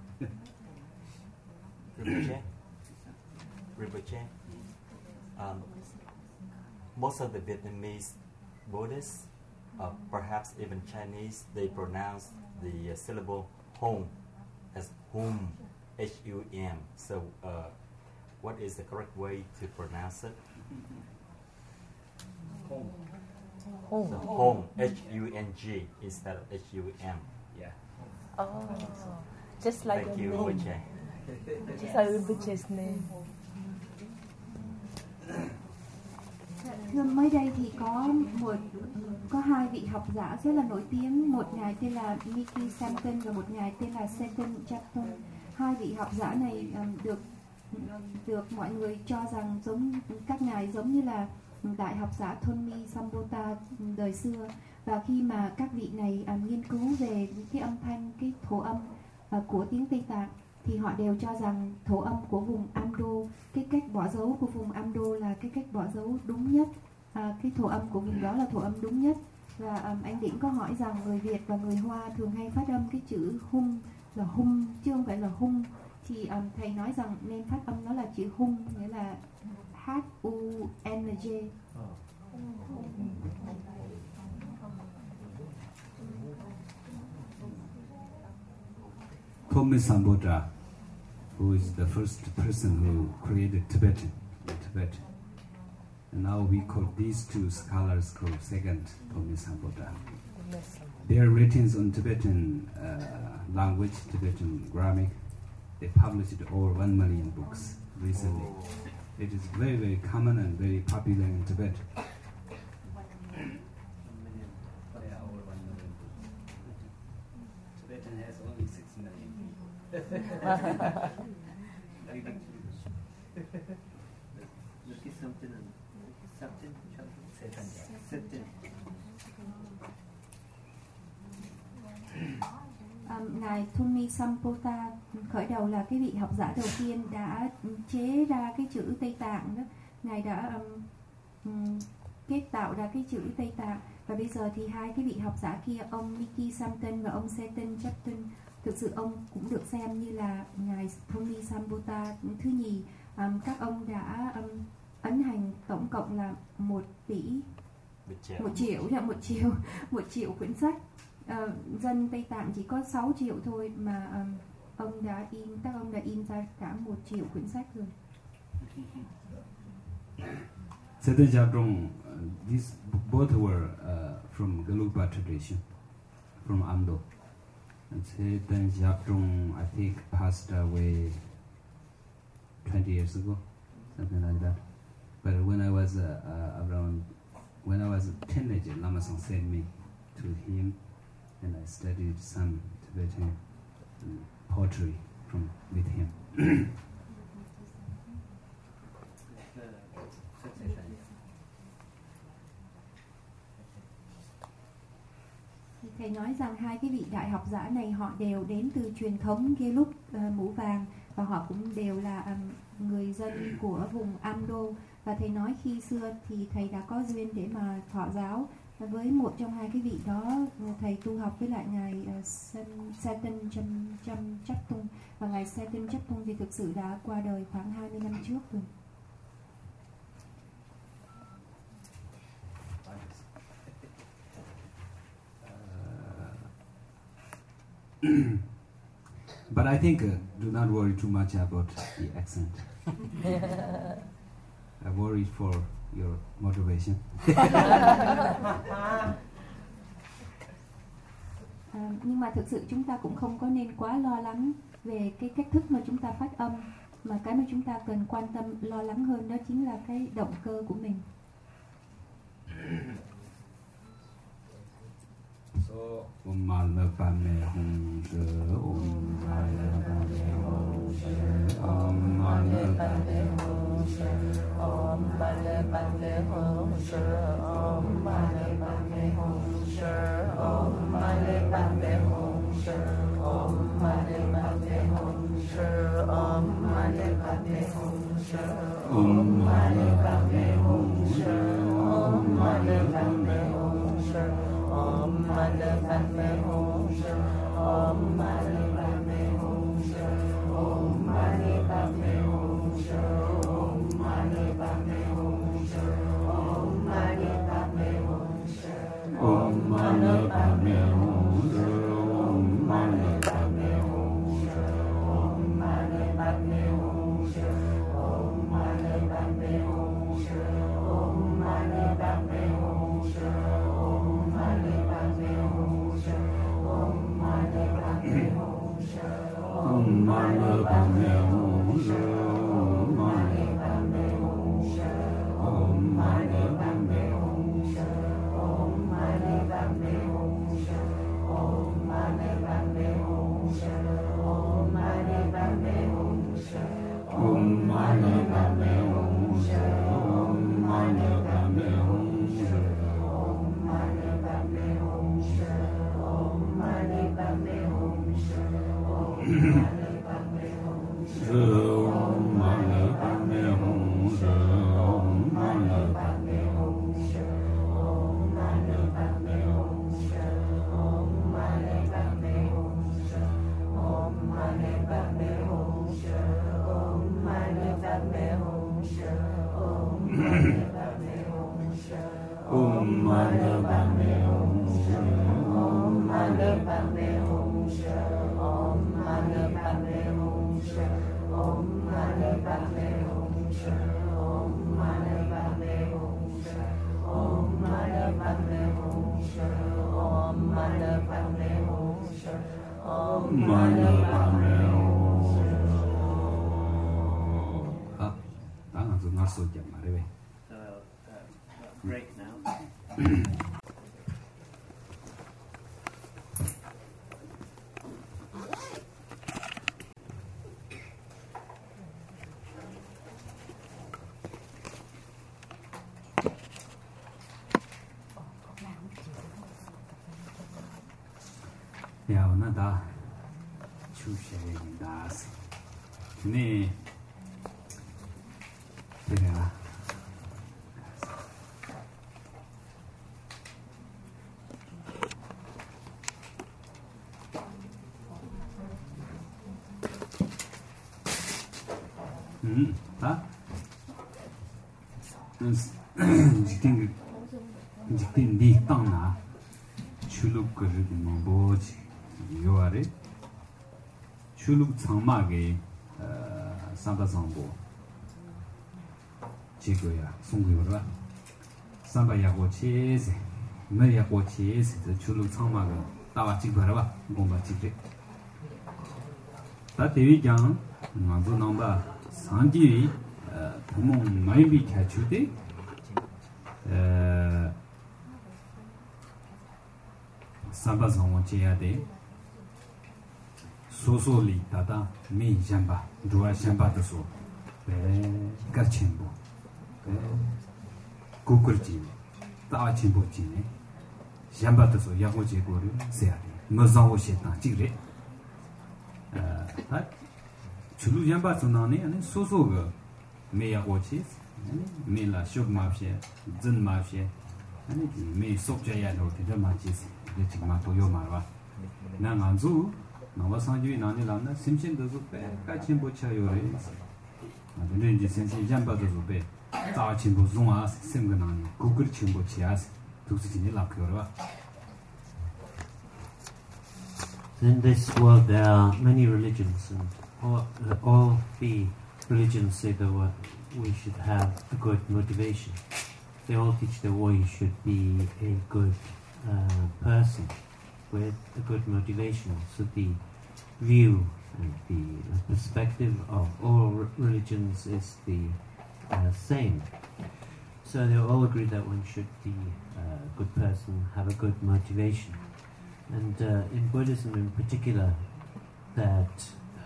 Rinpoche, most of the Vietnamese Buddhists, perhaps even Chinese, they pronounce the syllable home as hum, H-U-M. So, what is the correct way to pronounce it? Home. So, home, H-U-N-G instead of H-U-M. Yeah. Oh, just like Thank your you, name. Rinpoche. Just like Rinpoche's name. Thưa mới đây thì có hai vị học giả rất là nổi tiếng, một ngài tên là Miki Samten và một ngài tên là Seten Chapton. Hai vị học giả này được mọi người cho rằng các ngài giống như là đại học giả Thonmi Sambota đời xưa, và khi mà các vị này nghiên cứu về cái âm thanh, cái thổ âm của tiếng Tây Tạng thì họ đều cho rằng thổ âm của vùng Amdo, cái cách bỏ dấu của vùng Amdo là cái cách bỏ dấu đúng nhất, cái thổ âm của vùng đó là thổ âm đúng nhất. Và anh Đỉnh có hỏi rằng người Việt và người Hoa thường hay phát âm cái chữ hum là hum chứ không phải là hung, thì thầy nói rằng nên phát âm nó là chữ hung, nghĩa là H-U-N-G. Thonmi Sambodra, who is the first person who created Tibetan in Tibet. And now we call these two scholars called second Thonmi Sambodra. Their writings on Tibetan language, Tibetan grammar, they published over 1 million books recently. It is very, very common and very popular in Tibet. Tibetan has only 6 million. Ngài Thonmi Sambota khởi đầu là cái vị học giả đầu tiên đã chế ra cái chữ Tây Tạng đó. Ngài đã kết tạo ra cái chữ Tây Tạng, và bây giờ thì hai cái vị học giả kia, ông Miki Samten và ông Seten Chapton, thực sự ông cũng được xem như là ngài Thonmi Sambota thứ nhì. Các ông đã ấn hành tổng cộng là 1 triệu quyển sách. Dân Tây Tạng chỉ có 6 triệu thôi mà các ông đã in ra cả 1 triệu quyển sách rồi. Seten Chapton, these both were from Galupa tradition, from Amdo. And Seten Chapton, I think, passed away 20 years ago, something like that. But when I was when I was a teenager, Lama Sang sent me to him, and I studied some Tibetan poetry with him. Thầy nói rằng hai cái vị đại học giả này họ đều đến từ truyền thống Gelup mũ vàng, và họ cũng đều là người dân của vùng Amdo. Và thầy nói khi xưa thì thầy đã có duyên để mà thọ giáo với một trong hai cái vị đó. Thầy tu học với lại ngài Seten Chapton, và ngài Seten Chapton thì thực sự đã qua đời khoảng 20 năm trước rồi. But I think do not worry too much about the accent. I worry for your motivation. Nhưng mà thực sự chúng ta cũng không có nên quá lo lắng về cái cách thức mà chúng ta phát âm, mà cái mà chúng ta cần quan tâm lo lắng hơn đó chính là cái động cơ của mình. So, Om Mani Padme Hum Shri, Om Mani Padme Hum Shri, Om Mani Padme Hum Shri, Om Mani Padme Hum Shri, Om Mani Padme Hum Shri, Om Mani Padme Hum Shri, Om Mani Padme Hum Shri, Om Mani Padme Hum Shri, Om Mani Padme Hum Shri, Om Mani Break now. Ya, ona da chu şey das. Ne? Pega. 다? 지금 네 땅나 출룩 거를 뭐지 요아래 출룩 장막에 삼바상보 지고야 송고요라 삼바야고 체세 매야고 체세 출룩 장막에 따와 지고라 공부 지게 다 대위장 나도 넘바 상지 부모 많이 catchu대 삼바상원 제야돼 소소리 다다 미잠바 두아 샴바도소 가친보 구글지 따친보지네 샴바도소 야고제고를 세야돼 머상오시다 지그래 다 줄루 샴바스나네 아니 소소가 메야고치 메라 쇼마피에 즌마피에 아니 메 속자야로 되마치스 지금 도요 말와 나간주 나와상주이 나니라나 심신도도 빼 까친보 차요레 근데 이제 센세 잠바도도 빼 자친보 종아 생각나니 구글 친보 치아스 두스진이 라크요라. In this world there are many religions, and all the religions say that we should have a good motivation. They all teach that we should be a good person with a good motivation. So the view and the perspective of all religions is the same. So they all agree that one should be a good person, have a good motivation. And in Buddhism in particular, that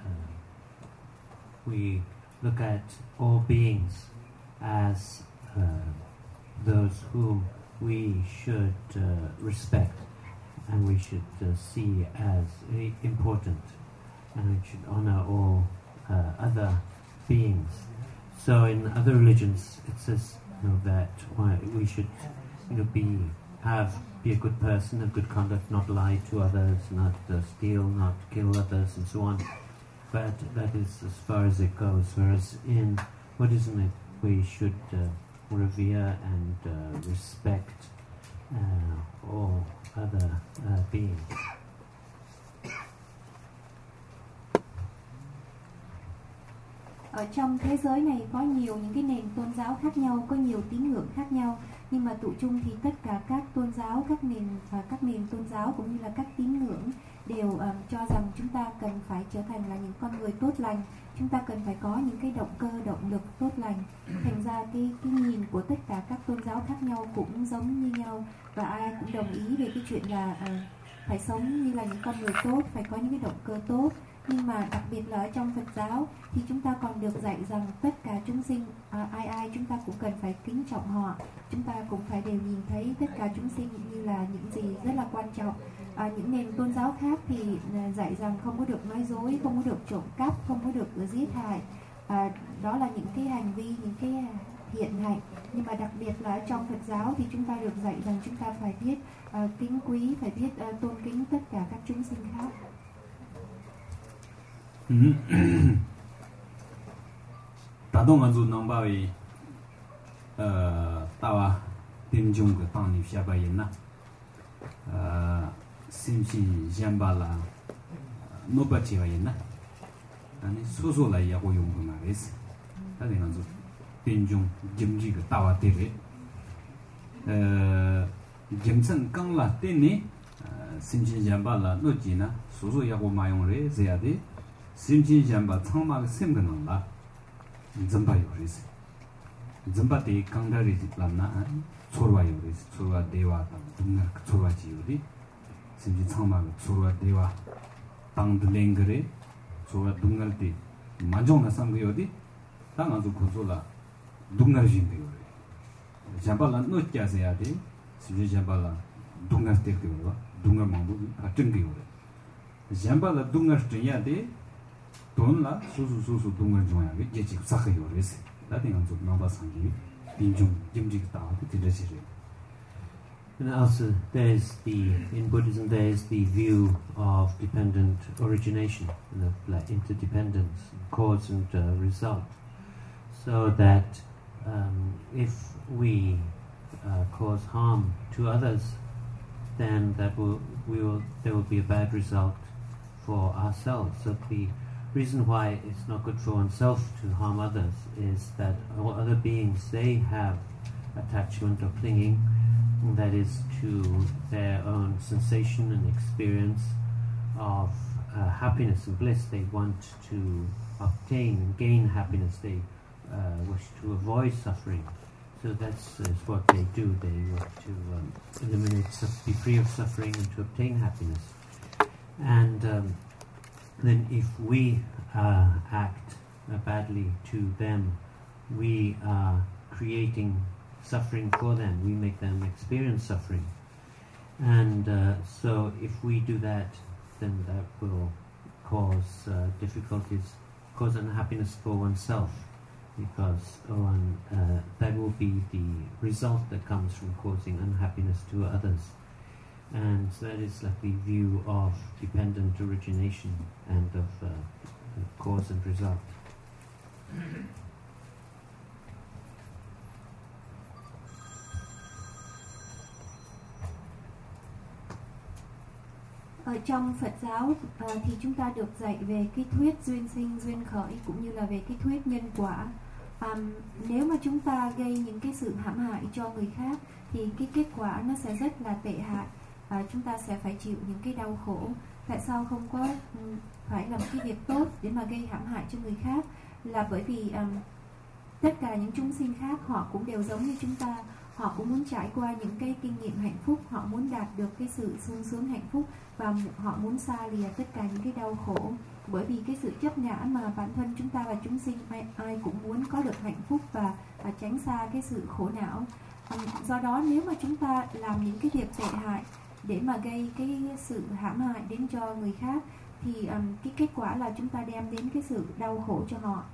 we look at all beings as those whom we should respect and we should see as important, and we should honor all other beings. So in other religions it says that we should be a good person, have good conduct, not lie to others, not steal, not kill others, and so on. But that is as far as it goes. Whereas in Buddhism, we should revere and respect all other beings. Ở trong thế giới này có nhiều những cái nền tôn giáo khác nhau, có nhiều tín ngưỡng khác nhau, nhưng mà tụ chung thì tất cả các tôn giáo, các nền tôn giáo cũng như là các tín ngưỡng đều cho rằng chúng ta cần phải trở thành là những con người tốt lành, chúng ta cần phải có những cái động cơ, động lực tốt lành. Thành ra cái nhìn của tất cả các tôn giáo khác nhau cũng giống như nhau, và ai cũng đồng ý về cái chuyện là phải sống như là những con người tốt, phải có những cái động cơ tốt. Nhưng mà đặc biệt là ở trong Phật giáo thì chúng ta còn được dạy rằng tất cả chúng sinh, ai chúng ta cũng cần phải kính trọng họ, chúng ta cũng phải đều nhìn thấy tất cả chúng sinh như là những gì rất là quan trọng. Những nền tôn giáo khác thì dạy rằng không có được nói dối, không có được trộm cắp, không có được giết hại. Đó là những cái hành vi, những cái thiện hạnh. Nhưng mà đặc biệt là ở trong Phật giáo thì chúng ta được dạy rằng chúng ta phải biết kính quý, phải biết tôn kính tất cả các chúng sinh khác. 다동 아주 넘바위 따와 딘중 그 땅이 샤바이나 심시 잠발라 노바치와이나 아니 소소라 야고 용구나 레스 다들 아주 딘중 김지 그 따와 데레 김선 강라 때니 심시 잠발라 노지나 소소 야고 마용레 제야데 심지 잠바 창마가 셈거는라 점바 요리스 점바데 강다리 람나 초르와 요리스 초르와 대와 동나 초르와 지요리 심지 창마가 초르와 대와 당들랭거레 초르와 동날데 만종나 삼거요디 당아주 고조라 동날진데 요리 잠발라 노च्या세야데 심지 잠발라 동날데도 요라 동날 망부 같은 게 요리 잠발라 동날 sten야데 돈라 수수 동을 중요하게 예측 사회요 그래서 나중에 좀 나와 상기 빈중 김직 다한테 들으시죠. And also there's in Buddhism there's the view of dependent origination, like interdependence, cause and result, so that if we cause harm to others, then there will be a bad result for ourselves. So the reason why it's not good for oneself to harm others is that all other beings, they have attachment or clinging, that is to their own sensation and experience of happiness and bliss. They want to obtain and gain happiness. They wish to avoid suffering. So that's what they do. They want to be free of suffering and to obtain happiness. And then if we act badly to them, we are creating suffering for them. We make them experience suffering. And so if we do that, then that will cause difficulties, cause unhappiness for oneself, because that will be the result that comes from causing unhappiness to others. And so that is like the view of dependent origination and of cause and result. Ở trong Phật giáo thì chúng ta được dạy về cái thuyết duyên sinh, duyên khởi, cũng như là về cái thuyết nhân quả. Nếu mà chúng ta gây những cái sự hãm hại cho người khác thì cái kết quả nó sẽ rất là tệ hại. Chúng ta sẽ phải chịu những cái đau khổ. Tại sao không có phải làm cái việc tốt để mà gây hãm hại cho người khác? Là bởi vì tất cả những chúng sinh khác họ cũng đều giống như chúng ta. Họ cũng muốn trải qua những cái kinh nghiệm hạnh phúc, họ muốn đạt được cái sự sung sướng hạnh phúc, và họ muốn xa lìa tất cả những cái đau khổ. Bởi vì cái sự chấp ngã mà bản thân chúng ta và chúng sinh ai cũng muốn có được hạnh phúc và tránh xa cái sự khổ não. Do đó nếu mà chúng ta làm những cái việc tệ hại để mà gây cái sự hãm hại đến cho người khác, thì cái kết quả là chúng ta đem đến cái sự đau khổ cho họ.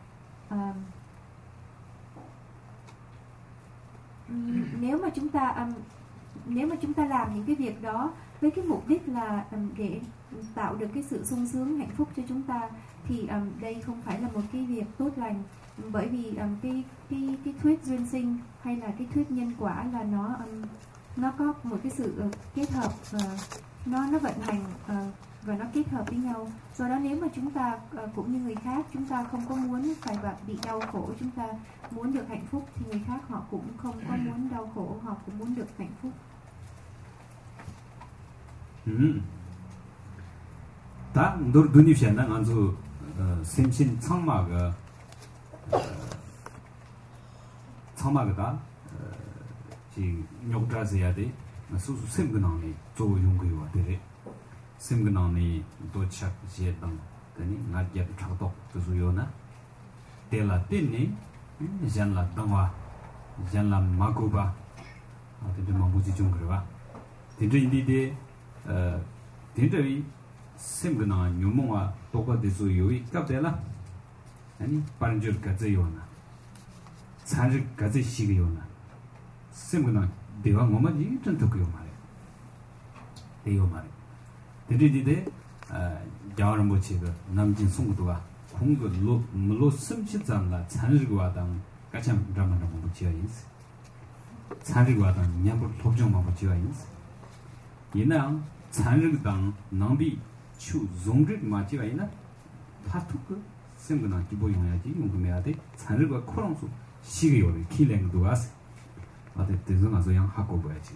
Nếu mà chúng ta làm những cái việc đó với cái mục đích là để tạo được cái sự sung sướng hạnh phúc cho chúng ta, thì đây không phải là một cái việc tốt lành. Bởi vì cái thuyết duyên sinh hay là cái thuyết nhân quả là nó có một cái sự kết hợp, nó vận hành và nó kết hợp với nhau. Do đó nếu mà chúng ta cũng như người khác, chúng ta không có muốn phải bị đau khổ, chúng ta muốn được hạnh phúc, thì người khác họ cũng không có muốn đau khổ, họ cũng muốn được hạnh phúc. 다 노르두니 챤나 안주 심신 청마가 청마가다 지 녀가즈야 돼 수수 심근나니 조 용거요 되래 심근나니 도착 지에당 되니 나게 차도 두요나 텔라 띠니 잔라 당와 잔라 마고바 아데 마부지 좀 그래봐 딘드인디데 딘드이 심근나 뇽몽아 도가데서 요이 갑데라 아니 반줄 가즈요나 산지 가즈 시기요나 심근나 대화 뭐마지 전투고요 말해 대요 말해 딘드이데 야원 뭐지가 남진 송구도가 공부 물로 심치장라 찬지고와당 같이 드라마나 뭐 지어인스 찬지고와당 냠부 톱정만 뭐 지어인스 이나 찬지고당 남비 추 종직 마지가 있나 파투크 생각나 기보용해야지 용금해야돼 찬지고 코롱수 시기요를 키랭도 와서 아데 대성아서 양 하고 봐야지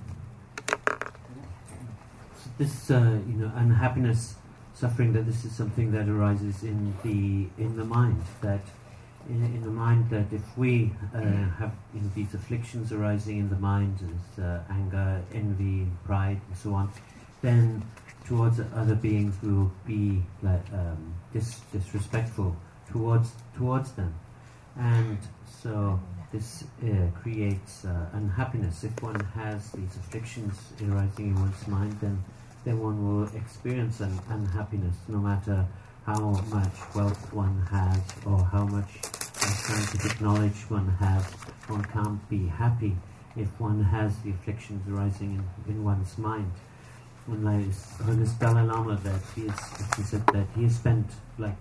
this unhappiness, suffering, that this is something that arises in the mind, that in the mind, that if we have these afflictions arising in the mind as anger, envy, pride and so on, then towards other beings we will be like disrespectful towards them, and so this creates unhappiness. If one has these afflictions arising in one's mind, then one will experience an unhappiness, no matter how much wealth one has or how much scientific knowledge one has. One can't be happy if one has the afflictions arising in one's mind. When I heard this Dalai Lama, that he said that he has spent like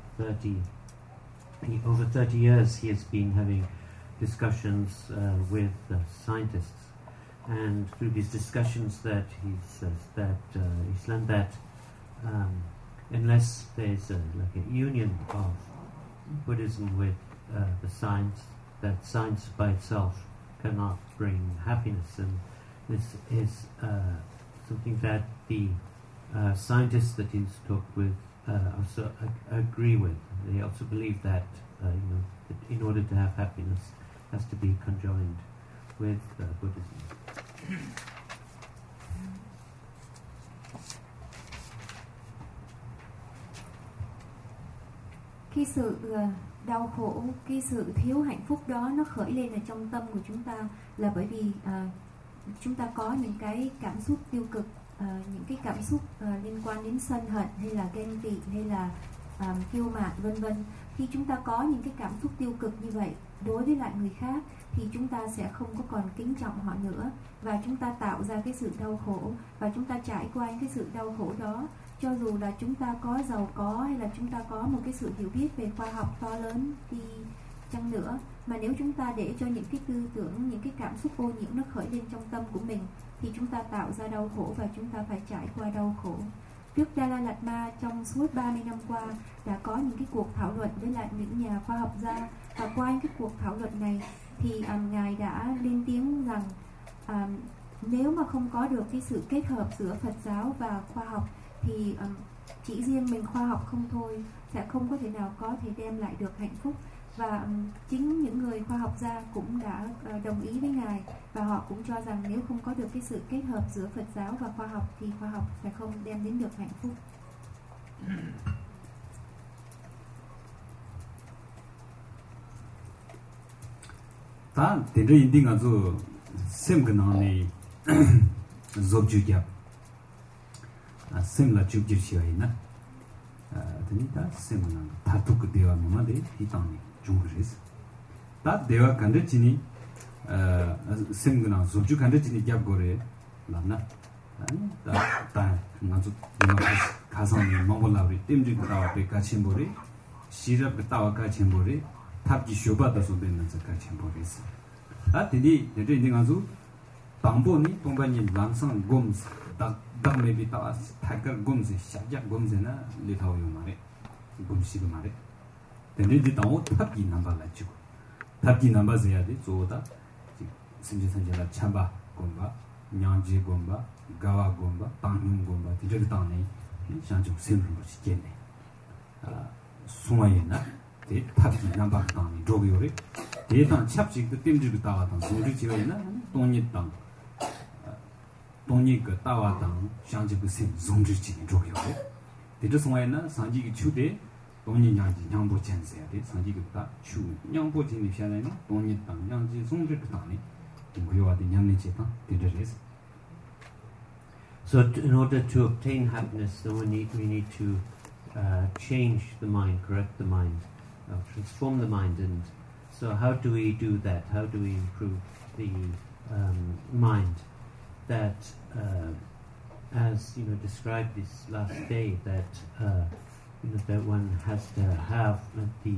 over 30 years he has been having discussions with scientists. And through these discussions, that he says that he's learned that unless there's like a union of Buddhism with the science, that science by itself cannot bring happiness, and this is something that the scientists that he's talked with also agree with. They also believe that that in order to have happiness, has to be conjoined with Buddhism. Khi sự đau khổ, cái sự thiếu hạnh phúc đó nó khởi lên ở trong tâm của chúng ta là bởi vì chúng ta có những cái cảm xúc tiêu cực, những cái cảm xúc liên quan đến sân hận hay là ghen tị hay là kiêu mạn vân vân. Khi chúng ta có những cái cảm xúc tiêu cực như vậy đối với lại người khác thì chúng ta sẽ không có còn kính trọng họ nữa, và chúng ta tạo ra cái sự đau khổ, và chúng ta trải qua cái sự đau khổ đó, cho dù là chúng ta có giàu có hay là chúng ta có một cái sự hiểu biết về khoa học to lớn đi chăng nữa, mà nếu chúng ta để cho những cái tư tưởng, những cái cảm xúc ô nhiễm nó khởi lên trong tâm của mình thì chúng ta tạo ra đau khổ và chúng ta phải trải qua đau khổ. Đức Dalai Lama trong suốt 30 năm qua đã có những cái cuộc thảo luận với lại những nhà khoa học gia, và qua những cái cuộc thảo luận này thì Ngài đã lên tiếng rằng nếu mà không có được cái sự kết hợp giữa Phật giáo và khoa học thì chỉ riêng mình khoa học không thôi sẽ không có thể nào có thể đem lại được hạnh phúc. Và chính những người khoa học gia cũng đã đồng ý với Ngài, và họ cũng cho rằng nếu không có được cái sự kết hợp giữa Phật giáo và khoa học thì khoa học sẽ không đem đến được hạnh phúc. 다 데르 인딩 아주 셈그나니 좁주기야 셈라 좁주시야이나 되니까 셈나 다투크 대화 뭐마데 이땅니 중그레스 다 대화 간데지니 셈그나 좁주 간데지니 갸고레 나나 아니 다 나주 가상이 먹을라우리 땜지 따와 베카침보리 시럽 따와 가침보리 탑지 쇼바다 소베는 가침보리스 다 디디 데르 인딩 아주 방보니 동반이 랑상 곰스 딱 메비 따와 타이거 곰스 샤작 곰스나 리타오요 말에 곰시도 말에 데르디 따오 탑기 남발라지고 탑기 남바즈야데 조다 심지선제라 참바 곰바 냥지 곰바 가와 곰바 방흉 곰바 디저 땅네 샹지 셈으로 시켰네. 수마이나 대 탑지 남바 땅이 조기요리 대단 찹직도 땜지도 따와당 소리 지어이나 돈이 땅 돈이 그 따와당 샹지 그 셈 종지지 조기요리 대저 수마이나 상지기 추대 돈이 양지 양보 전세야 돼 상지기 다추 양보 진입下来呢 돈이 땅 양지 종지 그 땅이 공부요와데 양내지 땅 대저레스. So in order to obtain happiness, we need to change the mind, correct the mind, transform the mind. And so how do we do that? How do we improve the mind? That, as described this last day, that that one has to have the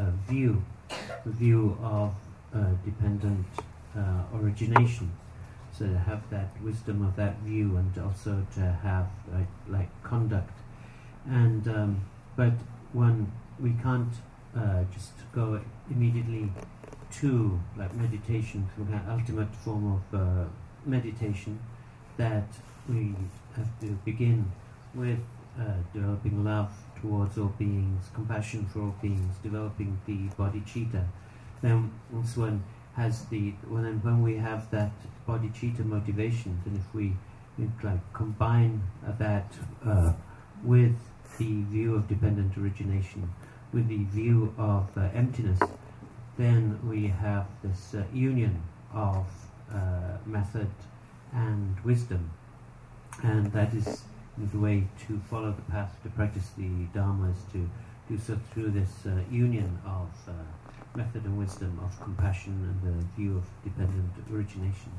view of dependent origination. So to have that wisdom of that view, and also to have like conduct, and but we can't just go immediately to like meditation, some kind of ultimate form of meditation. That we have to begin with developing love towards all beings, compassion for all beings, developing the bodhicitta. Then once one has when we have that bodhicitta motivation, then if we combine that with the view of dependent origination, with the view of emptiness, then we have this union of method and wisdom, and that is the way to follow the path to practice the Dharma, is to do so through this union of method and wisdom, of compassion and the view of dependent origination.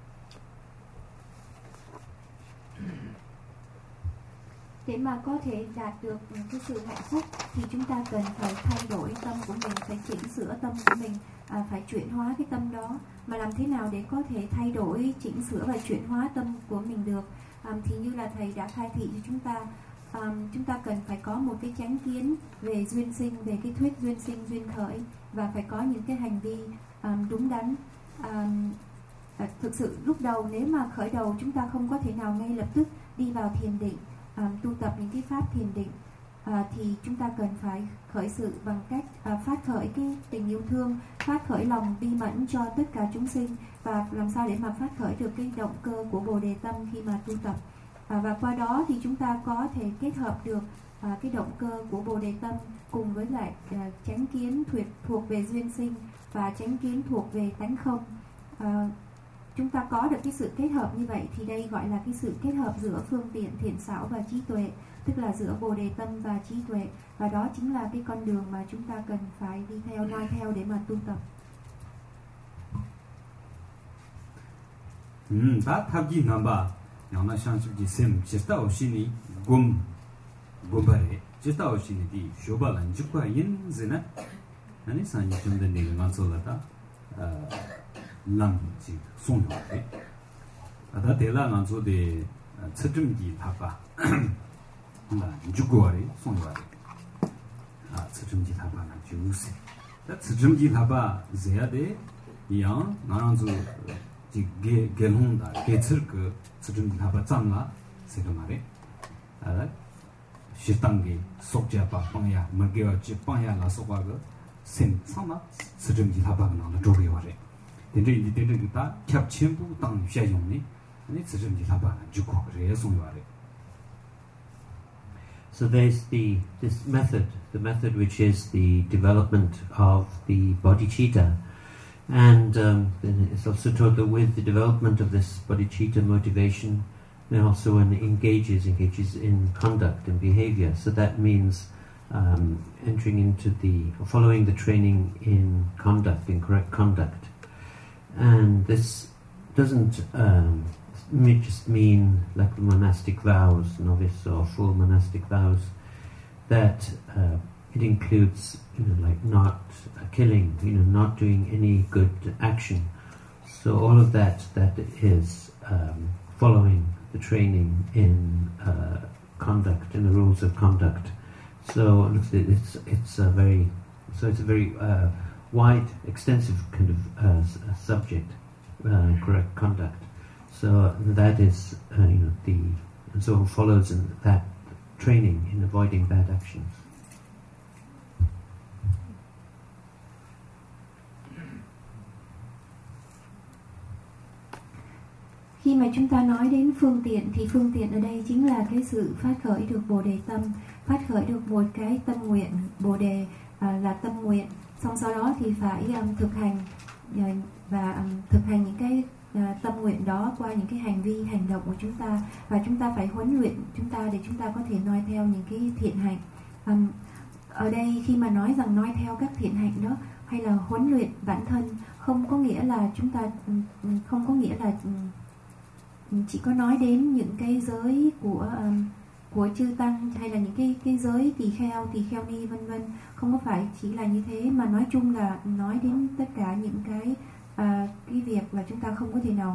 Để mà có thể đạt được cái sự hạnh phúc thì chúng ta cần phải thay đổi tâm của mình, phải chỉnh sửa tâm của mình, phải chuyển hóa cái tâm đó. Mà làm thế nào để có thể thay đổi, chỉnh sửa và chuyển hóa tâm của mình được? Thì như là thầy đã khai thị cho chúng ta cần phải có một cái chánh kiến về duyên sinh, về cái thuyết duyên sinh duyên khởi, và phải có những cái hành vi đúng đắn. Thực sự lúc đầu, nếu mà khởi đầu chúng ta không có thể nào ngay lập tức đi vào thiền định, tu tập những cái pháp thiền định, thì chúng ta cần phải khởi sự bằng cách phát khởi cái tình yêu thương, phát khởi lòng bi mẫn cho tất cả chúng sinh, và làm sao để mà phát khởi được cái động cơ của Bồ Đề tâm khi mà tu tập. Và qua đó thì chúng ta có thể kết hợp được cái động cơ của Bồ Đề tâm cùng với lại chánh kiến thuộc về duyên sinh và chánh kiến thuộc về tánh không. Chúng ta có được cái sự kết hợp như vậy thì đây gọi là cái sự kết hợp giữa phương tiện thiện xảo và trí tuệ, tức là giữa Bồ Đề tâm và trí tuệ, và đó chính là cái con đường mà chúng ta cần phải đi theo, noi theo để mà tu tập. 다 탑기 넘바 양나 샹습지 셈 시스타 오시니 곰바레 시스타 오시니 디 쇼발란 죽과 인즈나 아니 산이 좀 된 얘기 만solata 람지 송요데 아다 데라 만소데 츠즘기 타바 나 죽고와리 송요와리 츠즘기 타바나 주세 다 츠즘기 타바 제야데 양 나랑조 gelhunda getser ke sujum thaba chamla segamare shitangge sokja pa pangya magya chi pangya la sokwa ge sem sama sujum thaba na la joge ware denje ta kyap chenbu dang sha yong ni ani sujum thaba na juko re song ware. So there's this method, the method which is the development of the bodhicitta. And then it's also taught that with the development of this bodhicitta motivation, then also one engages in conduct and behavior. So that means entering into following the training in conduct, in correct conduct. And this doesn't just mean like the monastic vows, novice or full monastic vows, that it includes, like not killing, not doing any good action. So all of that is following the training in conduct, in the rules of conduct. So it's a very wide, extensive kind of subject, correct conduct. So that is and so follows in that training in avoiding bad actions. Khi mà chúng ta nói đến phương tiện thì phương tiện ở đây chính là cái sự phát khởi được Bồ đề tâm, phát khởi được một cái tâm nguyện. Bồ đề là tâm nguyện, xong sau đó thì phải thực hành và thực hành những cái tâm nguyện đó qua những cái hành vi, hành động của chúng ta, và chúng ta phải huấn luyện chúng ta để chúng ta có thể noi theo những cái thiện hạnh. Ở đây khi mà nói rằng noi theo các thiện hạnh đó hay là huấn luyện bản thân, không có nghĩa là chúng ta không có nghĩa là chỉ có nói đến những cái giới của chư tăng hay là những cái giới tỳ kheo ni vân vân, không có phải chỉ là như thế, mà nói chung là nói đến tất cả những cái việc là chúng ta không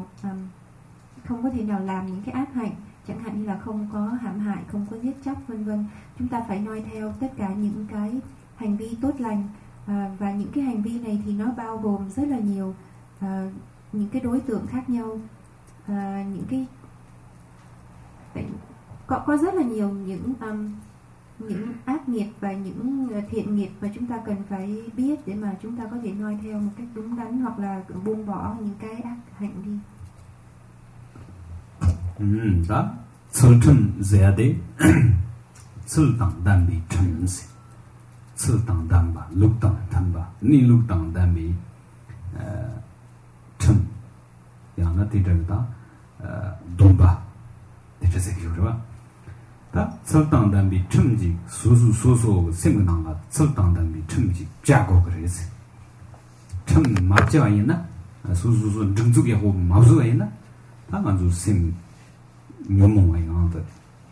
có thể nào làm những cái ác hạnh, chẳng hạn như là không có hãm hại, không có giết chóc vân vân. Chúng ta phải noi theo tất cả những cái hành vi tốt lành, và những cái hành vi này thì nó bao gồm rất là nhiều những cái đối tượng khác nhau. Những cái có rất là nhiều những ác nghiệp và những thiện nghiệp mà chúng ta cần phải biết để mà chúng ta có thể noi theo một cách đúng đắn, hoặc là buông bỏ những cái ác hạnh đi. Đó, sơ trầm dễ đấy, sơ tăng đam bị trầm gì, sơ tăng đam bà, lúc tăng tham bà, ni lúc tăng đam bị trầm, yang nó thì rồi đó, đông bà, thì这是有是吧？다 설당 담비 첨지 수수 소소 생각나가 설당 담비 첨지 짜고 그래서 참 맞지가 있나 수수소 정족에 하고 마수가 있나 다 아주 생 명몽가 이거도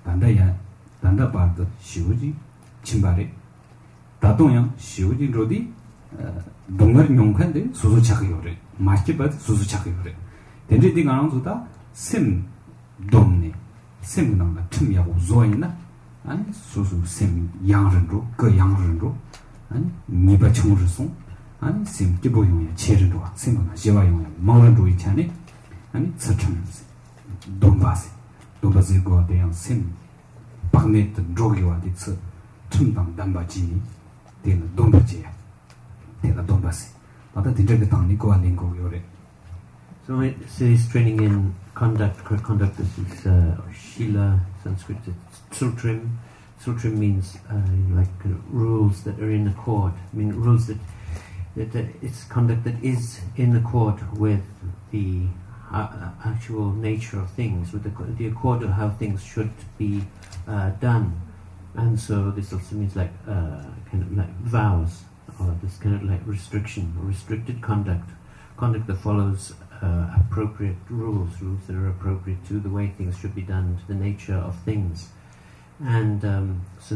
단다 봐도 시오지 침발에 다동양 시오지 로디 동물 용칸데 수수 착이요래 맞지 봐 수수 착이요래 된지디 가능도다 심 domne sem nang la chim ya zo yin na an su sem yang ren ro ge yang ren ro an ni ba chung ru song an sem ji bo yong ya che ren ro sem na ji wa yong ya ma ren ro yi cha ne an ce chim dom ba se go de yang sem ba ne de ro ge wa de ce chim dang dan ba ji ni de na dom ba ji ya de la dom ba se ba da de zhe ge dang ni go an ling go yo re. So it says training in conduct, correct conduct. This is Shila, Sanskrit. It's Sutrim. Sutrim means like rules that are in accord. I mean rules that it's conduct that is in accord with the actual nature of things, with the accord of how things should be done. And so this also means like kind of like vows, or this kind of like restriction or restricted conduct that follows appropriate rules that are appropriate to the way things should be done, to the nature of things. And so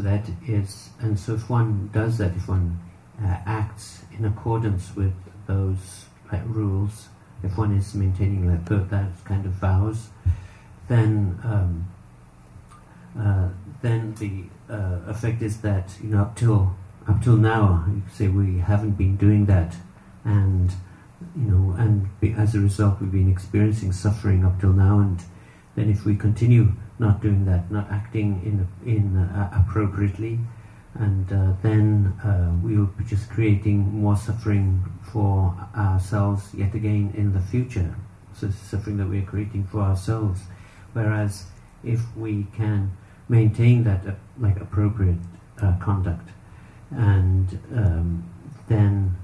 if one does that, if one acts in accordance with those like rules, if one is maintaining like that kind of vows, then the effect is that, you know, up till now, you say we haven't been doing that, and you know, as a result we've been experiencing suffering up till now, and then if we continue not doing that, not acting in appropriately, and then we will be just creating more suffering for ourselves yet again in the future. So it's suffering that we are creating for ourselves. Whereas if we can maintain that like appropriate conduct, and then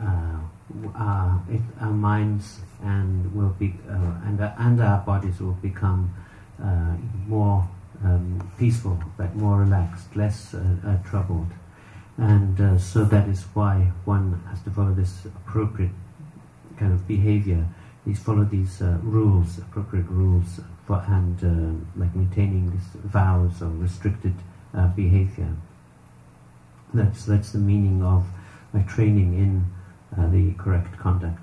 our minds and will be and our bodies will become more peaceful, but more relaxed, less troubled, and so that is why one has to follow this appropriate kind of behavior. Follow these rules, appropriate rules, and like maintaining these vows or restricted behavior. That's the meaning of training in the correct conduct.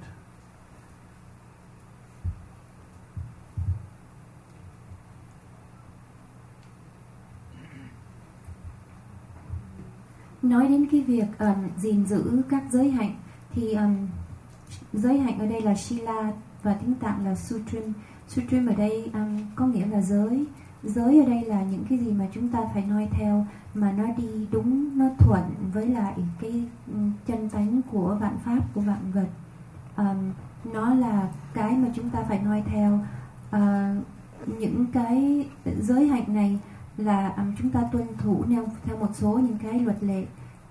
Nói đến cái việc gìn giữ các giới hạnh thì giới hạnh ở đây là Shila và tiếng Tạng là Sutrim. Sutrim ở đây có nghĩa là giới, giới ở đây là những cái gì mà chúng ta phải noi theo, mà nó đi đúng, nó thuận với lại cái chân tánh của vạn pháp, của vạn vật. Nó là cái mà chúng ta phải noi theo. Những cái giới hạnh này là chúng ta tuân thủ theo một số những cái luật lệ.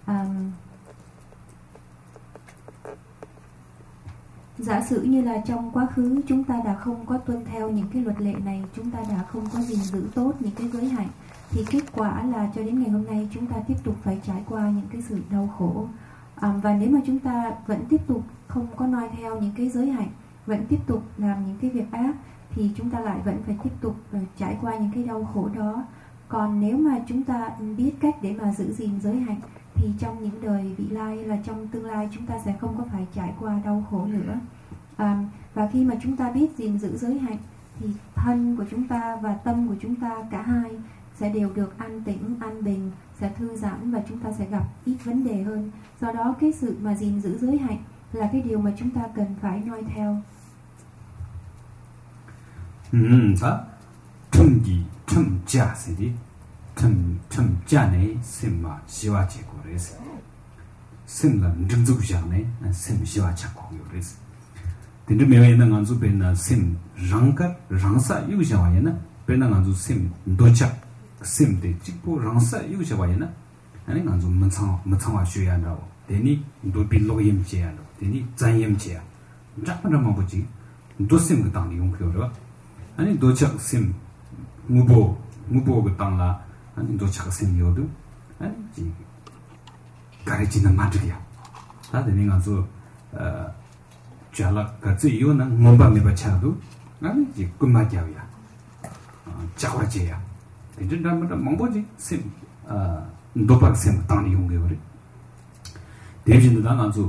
Giả sử như là trong quá khứ chúng ta đã không có tuân theo những cái luật lệ này, chúng ta đã không có gìn giữ tốt những cái giới hạnh, thì kết quả là cho đến ngày hôm nay chúng ta tiếp tục phải trải qua những cái sự đau khổ. Và nếu mà chúng ta vẫn tiếp tục không có noi theo những cái giới hạnh, vẫn tiếp tục làm những cái việc ác, thì chúng ta lại vẫn phải tiếp tục trải qua những cái đau khổ đó. Còn nếu mà chúng ta biết cách để mà giữ gìn giới hạnh, thì trong những đời vị lai hay là trong tương lai chúng ta sẽ không có phải trải qua đau khổ nữa. Và khi mà chúng ta biết gìn giữ giới hạnh, thì thân của chúng ta và tâm của chúng ta cả hai sẽ đều được an tĩnh, an bình, sẽ thư giãn và chúng ta sẽ gặp ít vấn đề hơn. Do đó cái sự mà gìn giữ giới hạnh là cái điều mà chúng ta cần phải noi theo. tumja ne simma shiwa che ko res simla ndzu ja ne sim shiwa cha ko yo res tindu mewe na nganzu pe na sim rangka rangsa yu ja wa na pe na nganzu sim ndocha sim de jipo rangsa yu ja wa na ani nganzu mchang wa shu ya na deni ndo bi lo yim che ya deni zan yim che ya ja pa ma bu ji ndo sim ga dang li yong kyo ro ani ndocha sim mubo ga dang la 아니 도착 생겨도 아니 지 가르치는 마트야 다들 내가 저 잘라 같이 이거는 몸밤에 받쳐도 아니 지 끝마기야 자와제야 근데 남도 몽보지 심 도박 심 땅이 용게 그래 대신도 나가서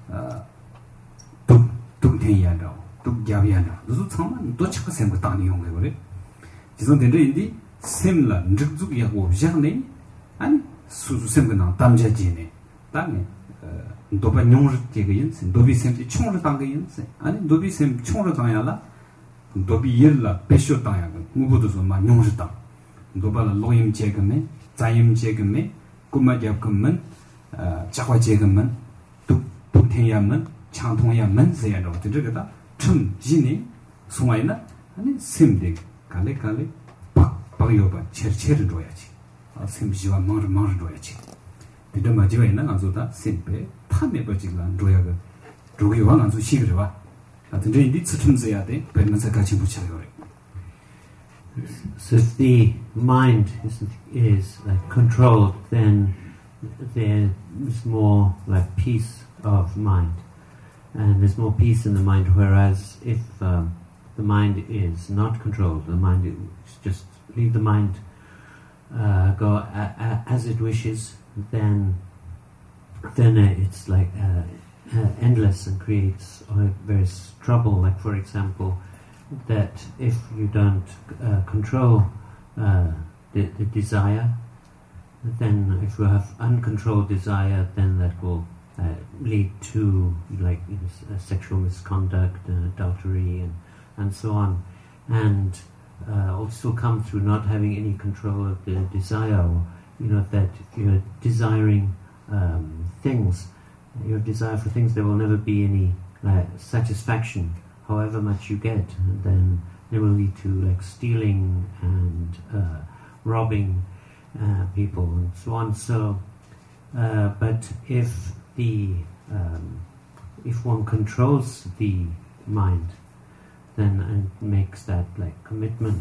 동동天야도 동자야도 무슨 참만 도착 심 땅이 용게 그래 지선 된데 semla ndruk ya go jane an su sem gna tamja jine tane doba nyong je ge yin sin dobi sem ti chong dang ge yin sin ani dobi sem chong dang ya la dobi yel la pesho dang ya mu bu do ma nyong dang doba la lo yim je ge me za yim je ge me kuma ja ge men cha hua je ge men du tian ya men chang tong ya men ze ya do de ge da chum ji ni song ai na ani sem de kale 바이오바 체르체르 줘야지. 샘지와 망을 줘야지. 근데 마지막에 나가서다 샘페 탐에 버지가 줘야가 저기와 나서 시그려 봐. 근데 이 츠춤져야 돼. 배면서 같이 붙여요. So if the mind is like controlled, then there is more like peace of mind, and there's more peace in the mind. Whereas if the mind is not controlled, the mind is just leave the mind go as it wishes, then it's like endless and creates various trouble. Like for example, that if you don't control the desire, then if you have uncontrolled desire, then that will lead to like sexual misconduct, adultery, and so on, and also come through not having any control of the desire, or, that you're desiring things, your desire for things, there will never be any satisfaction, however much you get, and then it will lead to like stealing and robbing people and so on. So, but if one controls the mind, then it makes that like commitment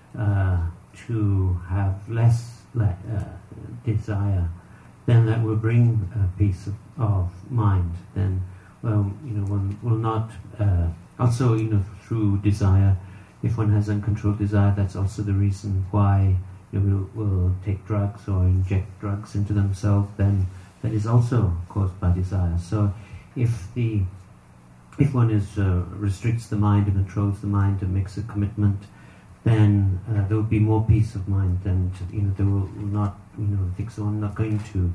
to have less desire, then that will bring peace of mind. Then, one will not also through desire. If one has uncontrolled desire, that's also the reason why will take drugs or inject drugs into themselves. Then that is also caused by desire. So, if one restricts the mind and controls the mind and makes a commitment, then there will be more peace of mind, and there will not think so. I'm not going to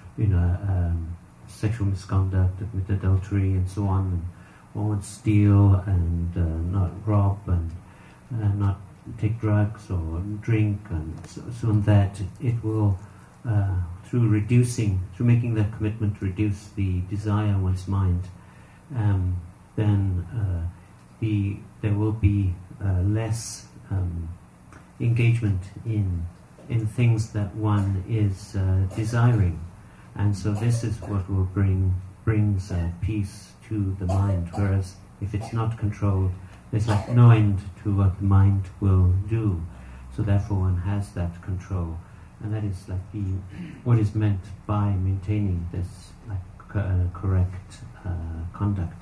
sexual misconduct, with adultery and so on, and won't steal and not rob and not take drugs or drink, and so that it will, through making that commitment, reduce the desire in one's mind, then there will be less engagement in things that one is desiring, and so this is what will brings peace to the mind. Whereas if it's not controlled, there's like no end to what the mind will do. So therefore, one has that control, and that is like what is meant by maintaining this like correct conduct.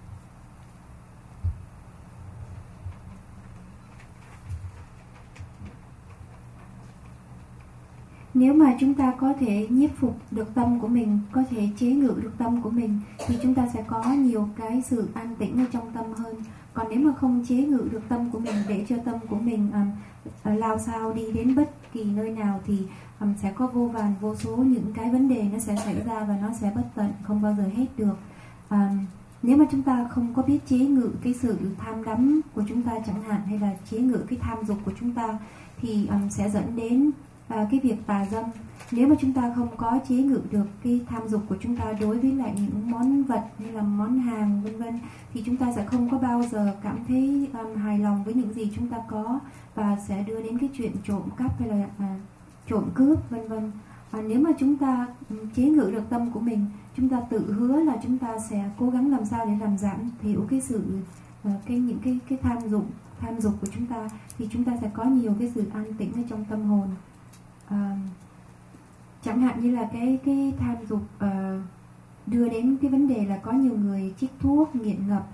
Nếu mà chúng ta có thể nhiếp phục được tâm của mình, có thể chế ngự được tâm của mình, thì chúng ta sẽ có nhiều cái sự an tĩnh ở trong tâm hơn. Còn nếu mà không chế ngự được tâm của mình, để cho tâm của mình lao sao đi đến bất kỳ nơi nào, thì sẽ có vô vàn vô số những cái vấn đề nó sẽ xảy ra, và nó sẽ bất tận, không bao giờ hết được. Nếu mà chúng ta không có biết chế ngự cái sự tham đắm của chúng ta chẳng hạn, hay là chế ngự cái tham dục của chúng ta, thì sẽ dẫn đến cái việc tà dâm. Nếu mà chúng ta không có chế ngự được cái tham dục của chúng ta đối với lại những món vật hay là món hàng vân vân, thì chúng ta sẽ không có bao giờ cảm thấy hài lòng với những gì chúng ta có, và sẽ đưa đến cái chuyện trộm cắp hay là trộm cướp vân vân. Nếu mà chúng ta chế ngự được tâm của mình, chúng ta tự hứa là chúng ta sẽ cố gắng làm sao để làm giảm thiểu cái sự những cái tham dục của chúng ta, thì chúng ta sẽ có nhiều cái sự an tĩnh ở trong tâm hồn. Chẳng hạn như là cái tham dục đưa đến cái vấn đề là có nhiều người chích thuốc nghiện ngập,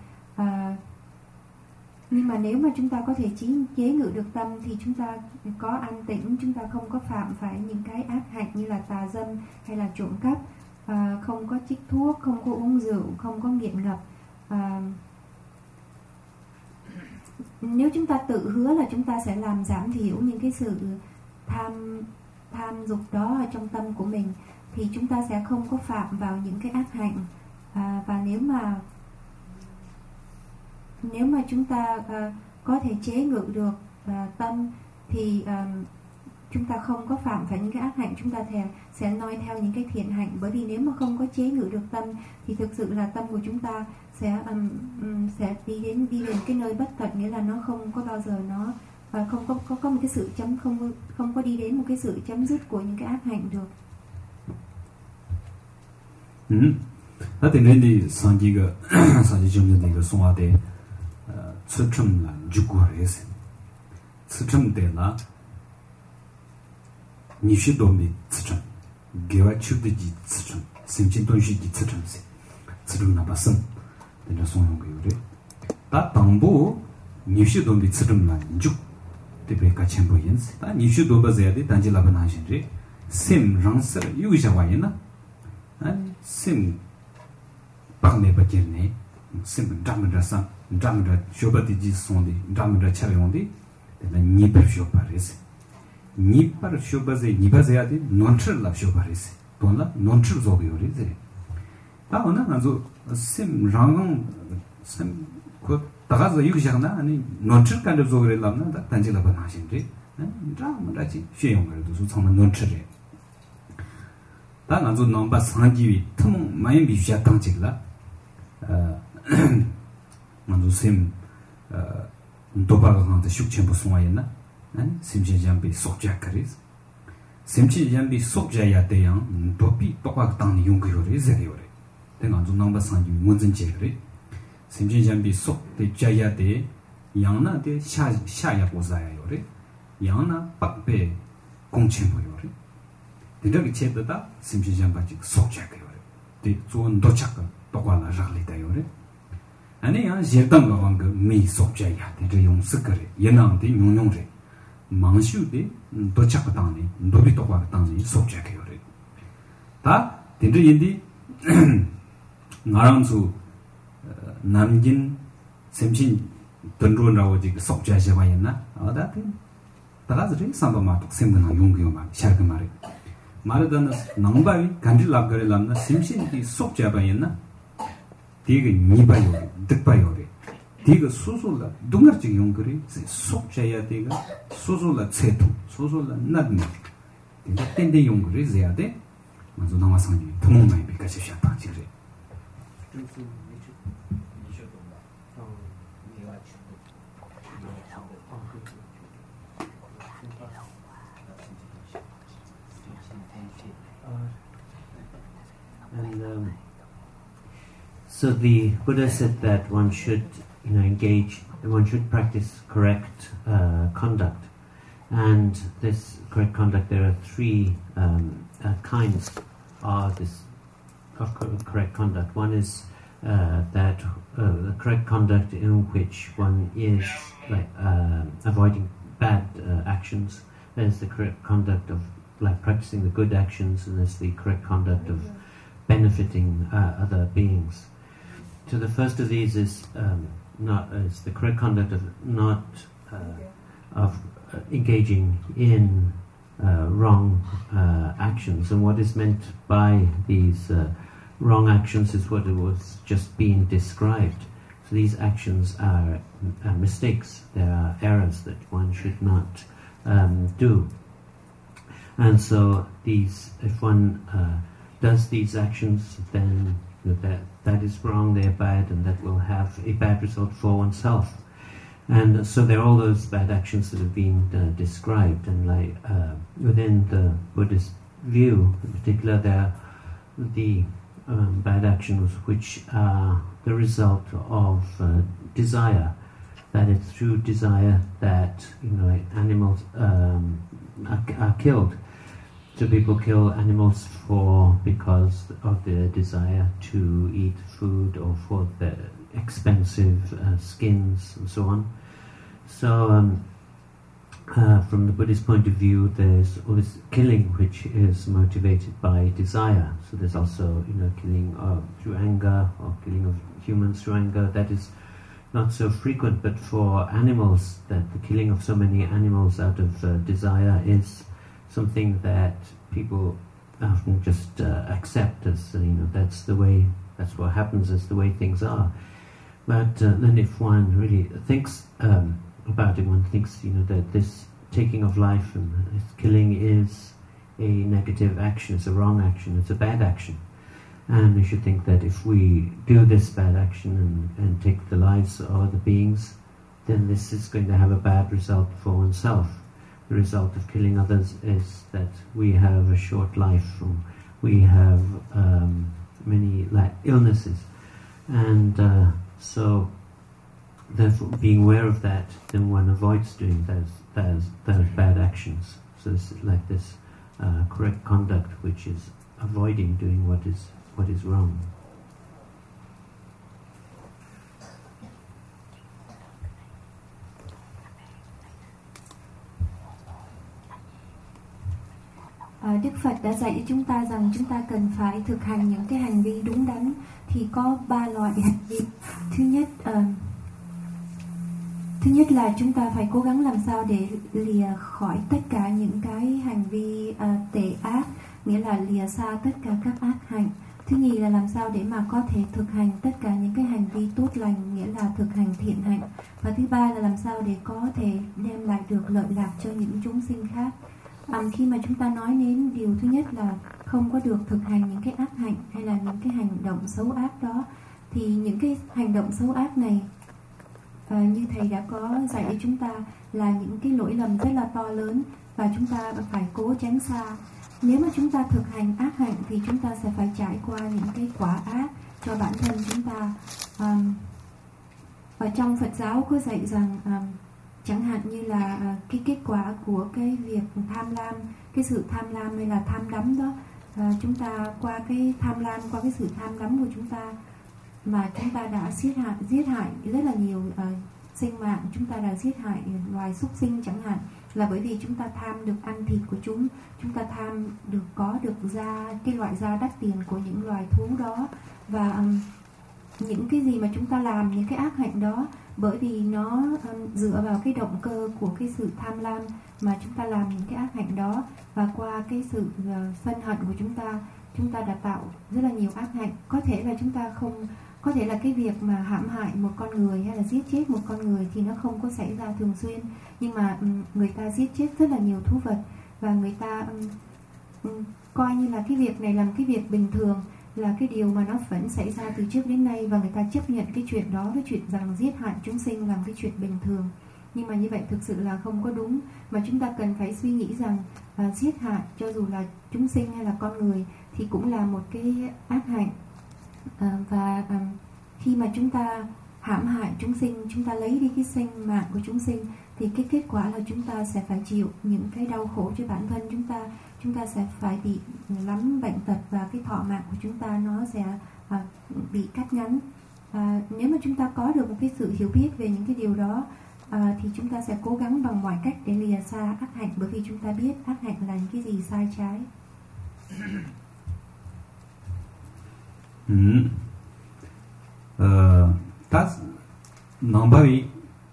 nhưng mà nếu mà chúng ta có thể chế ngự được tâm, thì chúng ta có an tĩnh, chúng ta không có phạm phải những cái ác hạnh như là tà dâm hay là trộm cắp, không có chích thuốc, không có uống rượu, không có nghiện ngập. Nếu chúng ta tự hứa là chúng ta sẽ làm giảm thiểu những cái sự tham dục đó ở trong tâm của mình, thì chúng ta sẽ không có phạm vào những cái ác hạnh. Và nếu mà chúng ta có thể chế ngự được tâm, thì chúng ta không có phạm phải những cái ác hạnh, chúng ta sẽ noi theo những cái thiện hạnh. Bởi vì nếu mà không có chế ngự được tâm, thì thực sự là tâm của chúng ta sẽ đi đến cái nơi bất tận, nghĩa là nó không có bao giờ nó không có một cái sự không có đi đến một cái sự chấm dứt của những cái ác hạnh được. Đó thì nên đi sang gì trong những cái sống ở đây, sự trầm là chúc của đấy, sự trầm đấy là nhiều sự đồ bị sự trầm, kế hoạch chụp được sự trầm, xem trên东西sự trầm là bao sâm, để nó sống cái đấy. Ta tăng bộ nhiều sự đồ bị sự trầm là chúc thì về cả全部人是，但你许多不在的，但是那个男生的，心让事有一些玩意呢，心把没不见呢，心咱们这上，咱们这学不的几送的，咱们这吃用的，那你不学不的是，你不学不在，你不在的，non吃了学不的是，懂了？non吃做不了的是，但我呢，俺就心让心可。다가서 유기장나 아니 논치간도 조그래 남나 단지라 번하신데 자문다지 쉬용을도 수성은 논치래 다나도 넘바 상기위 틈 많이 비슈야 당직라 만도 심 도바가한테 숙천부 송아였나 아니 심지장비 속자카리스 심지장비 속자야 대양 도비 똑같 당니 용거요래 제요래 내가도 넘바 상기위 문전제래 심지장비 속대 자야대 양나대 샤야 보자야요래 양나 박배 공침보요래 이렇게 체드다 심지장바지 속자가요래 대 좋은 도착가 똑바로 잘리다요래 아니 야 제단가 방그 미 속자야 대 용스거래 연왕대 용용래 망슈대 도착가 당네 노비 똑바로 당네 속자가요래 다 된들인디 나랑수 남긴 샘신 던로라고 지금 속자셔 봐였나? 어다데 다가즈리 삼바마도 생각나 용기요마 샤르그 말이 말하던 남바위 간질랍 거래람나 샘신이 속자 봐였나? 되게 니바요 득바요래 디가 수술라 둥거지 용거리 속자야 되가 수술라 체투 수술라 나드니 근데 텐데 용거리 해야 돼 먼저 나와서니 도움이 비까지 샤파 지래 And so the Buddha said that one should, one should practice correct conduct. And this correct conduct, there are three kinds of correct conduct. One is that the correct conduct in which one is avoiding bad actions. There's the correct conduct of practicing the good actions, and there's the correct conduct of benefiting other beings. So the first of these is the correct conduct of not engaging in wrong actions. And what is meant by these wrong actions is what it was just being described. So these actions are mistakes. They are errors that one should not do. And so if one does these actions, then that is wrong, they're bad, and that will have a bad result for oneself. And so there are all those bad actions that have been described, and within the Buddhist view, in particular, there are the bad actions which are the result of desire. That it's through desire that animals are killed. So people kill animals because of their desire to eat food or for the expensive skins and so on. So from the Buddhist point of view, there's all this killing which is motivated by desire. So there's also killing through anger, or killing of humans through anger. That is not so frequent, but for animals, that the killing of so many animals out of desire is something that people often just accept as that's what happens, that's the way things are. But then if one really thinks about it, one thinks that this taking of life and this killing is a negative action, it's a wrong action, it's a bad action. And we should think that if we do this bad action and take the lives of other beings, then this is going to have a bad result for oneself. The result of killing others is that we have a short life, we have many illnesses, and so therefore being aware of that, then one avoids doing those bad actions. So this is this correct conduct, which is avoiding doing what is wrong. Đức Phật đã dạy cho chúng ta rằng chúng ta cần phải thực hành những cái hành vi đúng đắn, thì có 3 loại hành vi. Thứ nhất là chúng ta phải cố gắng làm sao để lìa khỏi tất cả những cái hành vi tệ ác, nghĩa là lìa xa tất cả các ác hạnh. Thứ nhì là làm sao để mà có thể thực hành tất cả những cái hành vi tốt lành, nghĩa là thực hành thiện hạnh. Và thứ ba là làm sao để có thể đem lại được lợi lạc cho những chúng sinh khác. Khi mà chúng ta nói đến điều thứ nhất là không có được thực hành những cái ác hạnh hay là những cái hành động xấu ác đó, thì những cái hành động xấu ác này như thầy đã có dạy cho chúng ta là những cái lỗi lầm rất là to lớn, và chúng ta phải cố tránh xa. Nếu mà chúng ta thực hành ác hạnh thì chúng ta sẽ phải trải qua những cái quả ác cho bản thân chúng ta. Ở trong Phật giáo có dạy rằng chẳng hạn như là cái kết quả của cái việc tham lam, cái sự tham lam hay là tham đắm đó, chúng ta qua cái tham lam, qua cái sự tham đắm của chúng ta mà chúng ta đã giết hại rất là nhiều sinh mạng. Chúng ta đã giết hại loài súc sinh chẳng hạn, là bởi vì chúng ta tham được ăn thịt của chúng ta tham được có được cái loại da đắt tiền của những loài thú đó. Và những cái gì mà chúng ta làm, những cái ác hạnh đó, bởi vì nó dựa vào cái động cơ của cái sự tham lam mà chúng ta làm những cái ác hạnh đó, và qua cái sự sân hận của chúng ta chúng ta đã tạo rất là nhiều ác hạnh. Có thể là chúng ta không, có thể là cái việc mà hãm hại một con người hay là giết chết một con người thì nó không có xảy ra thường xuyên, nhưng mà người ta giết chết rất là nhiều thú vật, và người ta coi như là cái việc này là cái việc bình thường, là cái điều mà nó vẫn xảy ra từ trước đến nay, và người ta chấp nhận cái chuyện đó, cái chuyện rằng giết hại chúng sinh làm cái chuyện bình thường. Nhưng mà như vậy thực sự là không có đúng, mà chúng ta cần phải suy nghĩ rằng giết hại cho dù là chúng sinh hay là con người thì cũng là một cái ác hạnh. Và khi mà chúng ta hãm hại chúng sinh, chúng ta lấy đi cái sinh mạng của chúng sinh, thì cái kết quả là chúng ta sẽ phải chịu những cái đau khổ cho bản thân chúng ta sẽ phải bị lắm bệnh tật, và cái thọ mạng của chúng ta nó sẽ bị cắt ngắn. Nếu mà chúng ta có được một cái sự hiểu biết về những cái điều đó, thì chúng ta sẽ cố gắng bằng mọi cách để lìa xa ác hạnh, bởi vì chúng ta biết ác hạnh là những cái gì sai trái. Ta nambavi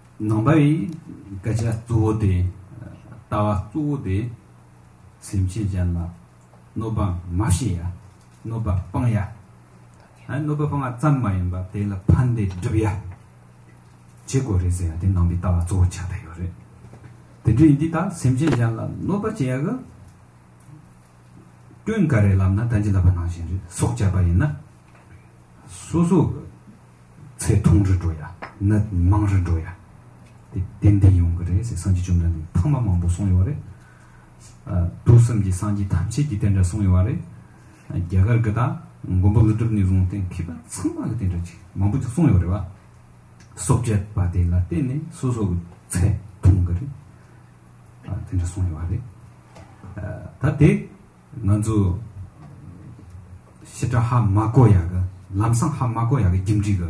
kacha tuode tawa tuode simchi janla noba mashiya noba pangya noba panga tsammayimba tela pande dubya chegorese de nambi tawa zocha da yore de indi ta simchi janla noba cheyaga tuyên kare lamna danjila banashin sokja bayina susu ce 통지 줘야 나 망지 줘야 딘데 용거래 상지 좀 되는 탕마만 뭐 송요래 도섬지 상지 탐치 디텐자 송요래 야갈 거다 공부도 들니 좀된 키바 상마가 된지 뭐부터 송요래 봐 subject 바데라 때네 소소 ce 통거래 된자 송요래 다데 먼저 시타하 마고야가 람상 하마고야가 김지가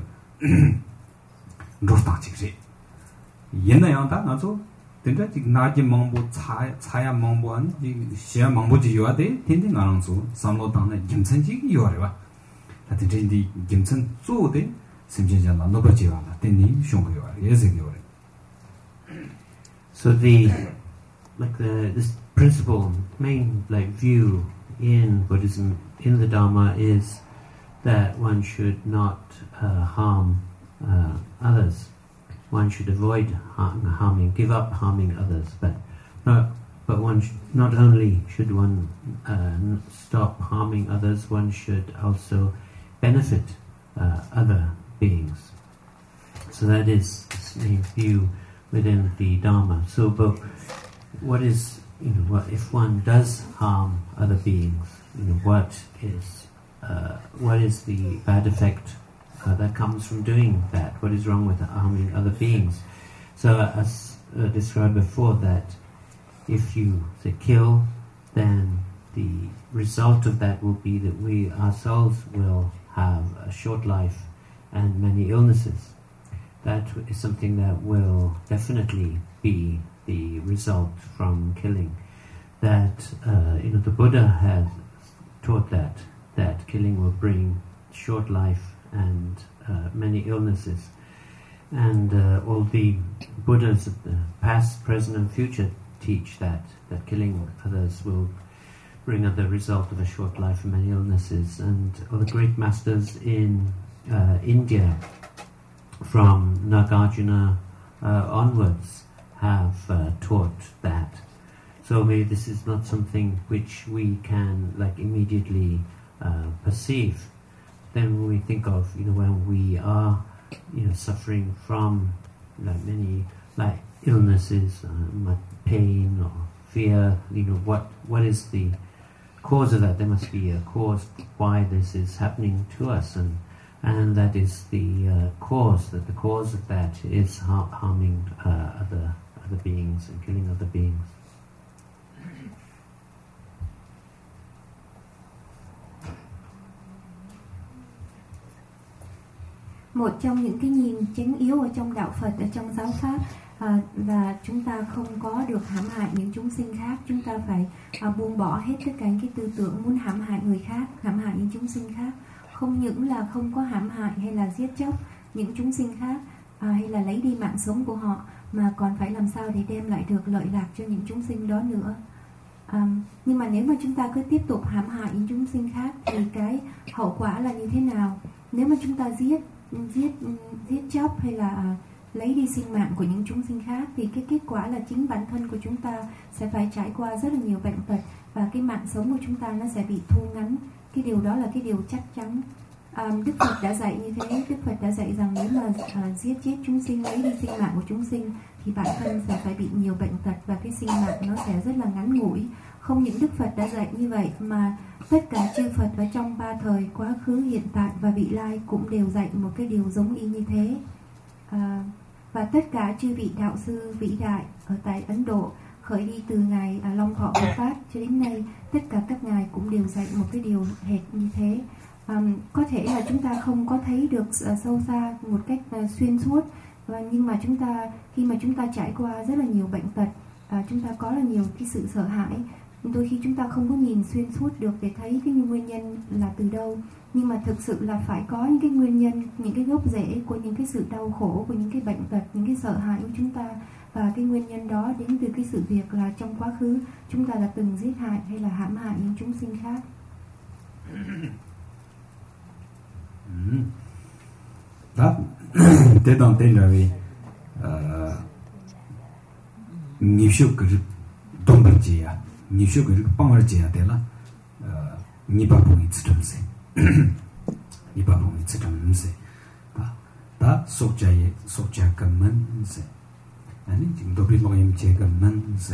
로스타치지 옛날에다 나서 된다 지금 나지 망보 차야 망보한 이 시야 망보지 요아데 텐데 나랑서 삼로당의 김천지 요아래와 하여튼 이제 김천 조데 심지어나 노버지와나 텐니 쇼고 요아 예세 요아. So this principle, main view in Buddhism, in the Dharma, is that one should not harm others. One should avoid harming, give up harming others. But one not only should one stop harming others, one should also benefit other beings. So that is the main view within the Dharma. So, but what is, if one does harm other beings, what is the bad effect that comes from doing that? What is wrong with harming other beings? So, as described before, that if you say kill, then the result of that will be that we ourselves will have a short life and many illnesses. That is something that will definitely be the result from killing. That the Buddha has taught that killing will bring short life and many illnesses, and all the Buddhas of the past, present, and future teach that killing others will bring the result of a short life and many illnesses. And all the great masters in India, from Nagarjuna onwards, have taught that. So maybe this is not something which we can immediately perceive. Then when we think of when we are suffering from many illnesses, pain or fear, what is the cause of that? There must be a cause why this is happening to us, and that is the cause. That the cause of that is harming other beings and killing other beings. Một trong những cái nhìn chính yếu ở trong đạo Phật, ở trong giáo pháp, là chúng ta không có được hãm hại những chúng sinh khác. Chúng ta phải buông bỏ hết tất cả những cái tư tưởng muốn hãm hại người khác, hãm hại những chúng sinh khác. Không những là không có hãm hại hay là giết chóc những chúng sinh khác, hay là lấy đi mạng sống của họ, mà còn phải làm sao để đem lại được lợi lạc cho những chúng sinh đó nữa. Nhưng mà nếu mà chúng ta cứ tiếp tục hãm hại những chúng sinh khác thì cái hậu quả là như thế nào? Nếu mà chúng ta giết chóc hay là lấy đi sinh mạng của những chúng sinh khác thì cái kết quả là chính bản thân của chúng ta sẽ phải trải qua rất là nhiều bệnh tật và cái mạng sống của chúng ta nó sẽ bị thu ngắn. Cái điều đó là cái điều chắc chắn. Đức Phật đã dạy như thế. Đức Phật đã dạy rằng nếu mà giết chết chúng sinh, lấy đi sinh mạng của chúng sinh thì bản thân sẽ phải bị nhiều bệnh tật và cái sinh mạng nó sẽ rất là ngắn ngủi. Không những Đức Phật đã dạy như vậy mà tất cả chư Phật ở trong ba thời quá khứ, hiện tại và vị lai cũng đều dạy một cái điều giống y như thế. Và tất cả chư vị đạo sư vĩ đại ở tại Ấn Độ khởi đi từ ngài Long Thọ Bồ Tát cho đến nay, tất cả các ngài cũng đều dạy một cái điều hệt như thế. Có thể là chúng ta không có thấy được sâu xa một cách xuyên suốt, nhưng mà khi mà chúng ta trải qua rất là nhiều bệnh tật, chúng ta có là nhiều cái sự sợ hãi, đôi khi chúng ta không có nhìn xuyên suốt được để thấy cái nguyên nhân là từ đâu. Nhưng mà thực sự là phải có những cái nguyên nhân, những cái gốc rễ của những cái sự đau khổ, của những cái bệnh tật, những cái sợ hãi của chúng ta. Và cái nguyên nhân đó đến từ cái sự việc là trong quá khứ chúng ta đã từng giết hại hay là hãm hại những chúng sinh khác. Đó, thế đồng tên là vì nhiều số cái đồng bằng gì à, nhiều số cái băng ở gì à, thế là nhiều ba bông ít trầm sẽ, nhiều ba bông ít trầm sẽ, đó sốt trái cái mân sẽ, anh chính đồ bị mọi em chơi cái mân sẽ,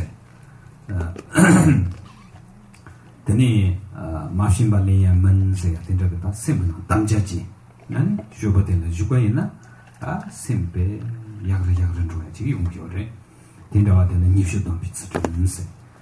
thế này machine bali ya mân sẽ, thế rồi cái đó xem nó tam gia gì, anh chụp cái là chụp cái na, xem về yak rồi chỉ dùng kiểu đấy, thế đó là nhiều số đồng bị trầm sẽ.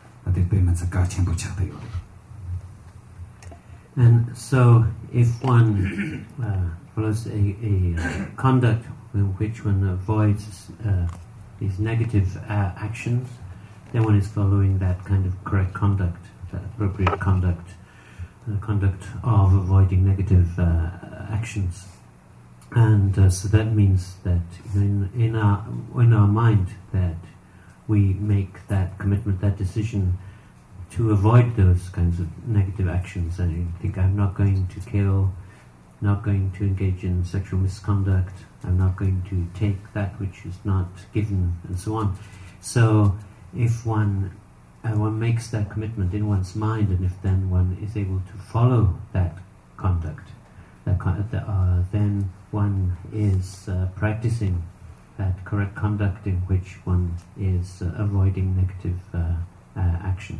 And so, if one follows a conduct in which one avoids these negative actions, then one is following that kind of correct conduct, that appropriate conduct, the conduct of avoiding negative actions. And so that means that in our mind that we make that commitment, that decision to avoid those kinds of negative actions. And you think, I'm not going to kill, not going to engage in sexual misconduct, I'm not going to take that which is not given, and so on. So if one makes that commitment in one's mind, and if then one is able to follow that conduct, then one is practicing that correct conduct in which one is avoiding negative actions.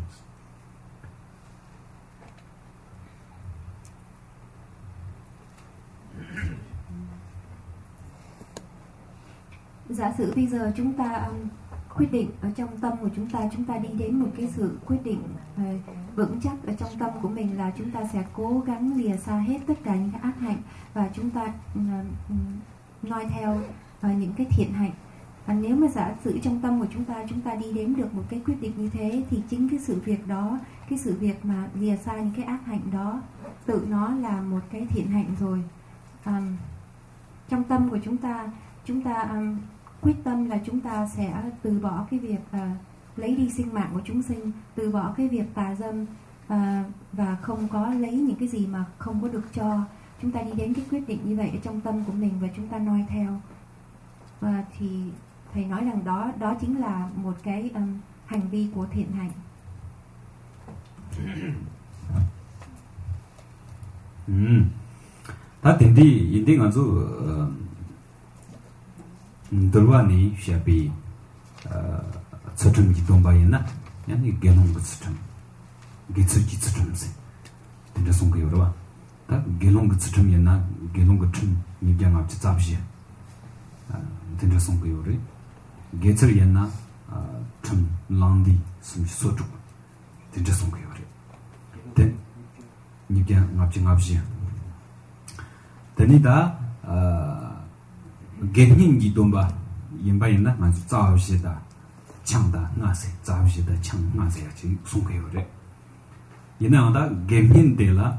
Giả sử bây giờ chúng ta quyết định ở trong tâm của chúng ta đi đến một cái sự quyết định vững chắc ở trong tâm của mình là chúng ta sẽ cố gắng lìa xa hết tất cả những cái ác hạnh và chúng ta noi theo những cái thiện hạnh. Nếu mà giả sử trong tâm của chúng ta đi đến được một cái quyết định như thế thì chính cái sự việc đó, cái sự việc mà lìa xa những cái ác hạnh đó tự nó là một cái thiện hạnh rồi. Trong tâm của chúng ta quyết tâm là chúng ta sẽ từ bỏ cái việc lấy đi sinh mạng của chúng sinh, từ bỏ cái việc tà dâm và không có lấy những cái gì mà không có được cho. Chúng ta đi đến cái quyết định như vậy ở trong tâm của mình và chúng ta noi theo. Và thì thầy nói rằng đó chính là một cái hành vi của thiện hạnh. 다 딘디 인딩 아주 들와니 샤비 처tum 기동바이나 야니 게농 처tum 기츠기 처tum세 딘다 송거 요르와 다 게농 처tum이나 게농 처tum 니장 앞치 잡시 딘다 송거 요르 게츠리나 tum 랑디 숨 소주 딘다 송거 요르 된 니장 앞치 잡시 데니다 게닝기 돈바 임바이나 만수 자우시다 창다 나세 자우시다 창 나세야 지 송게요레 이나다 게민데라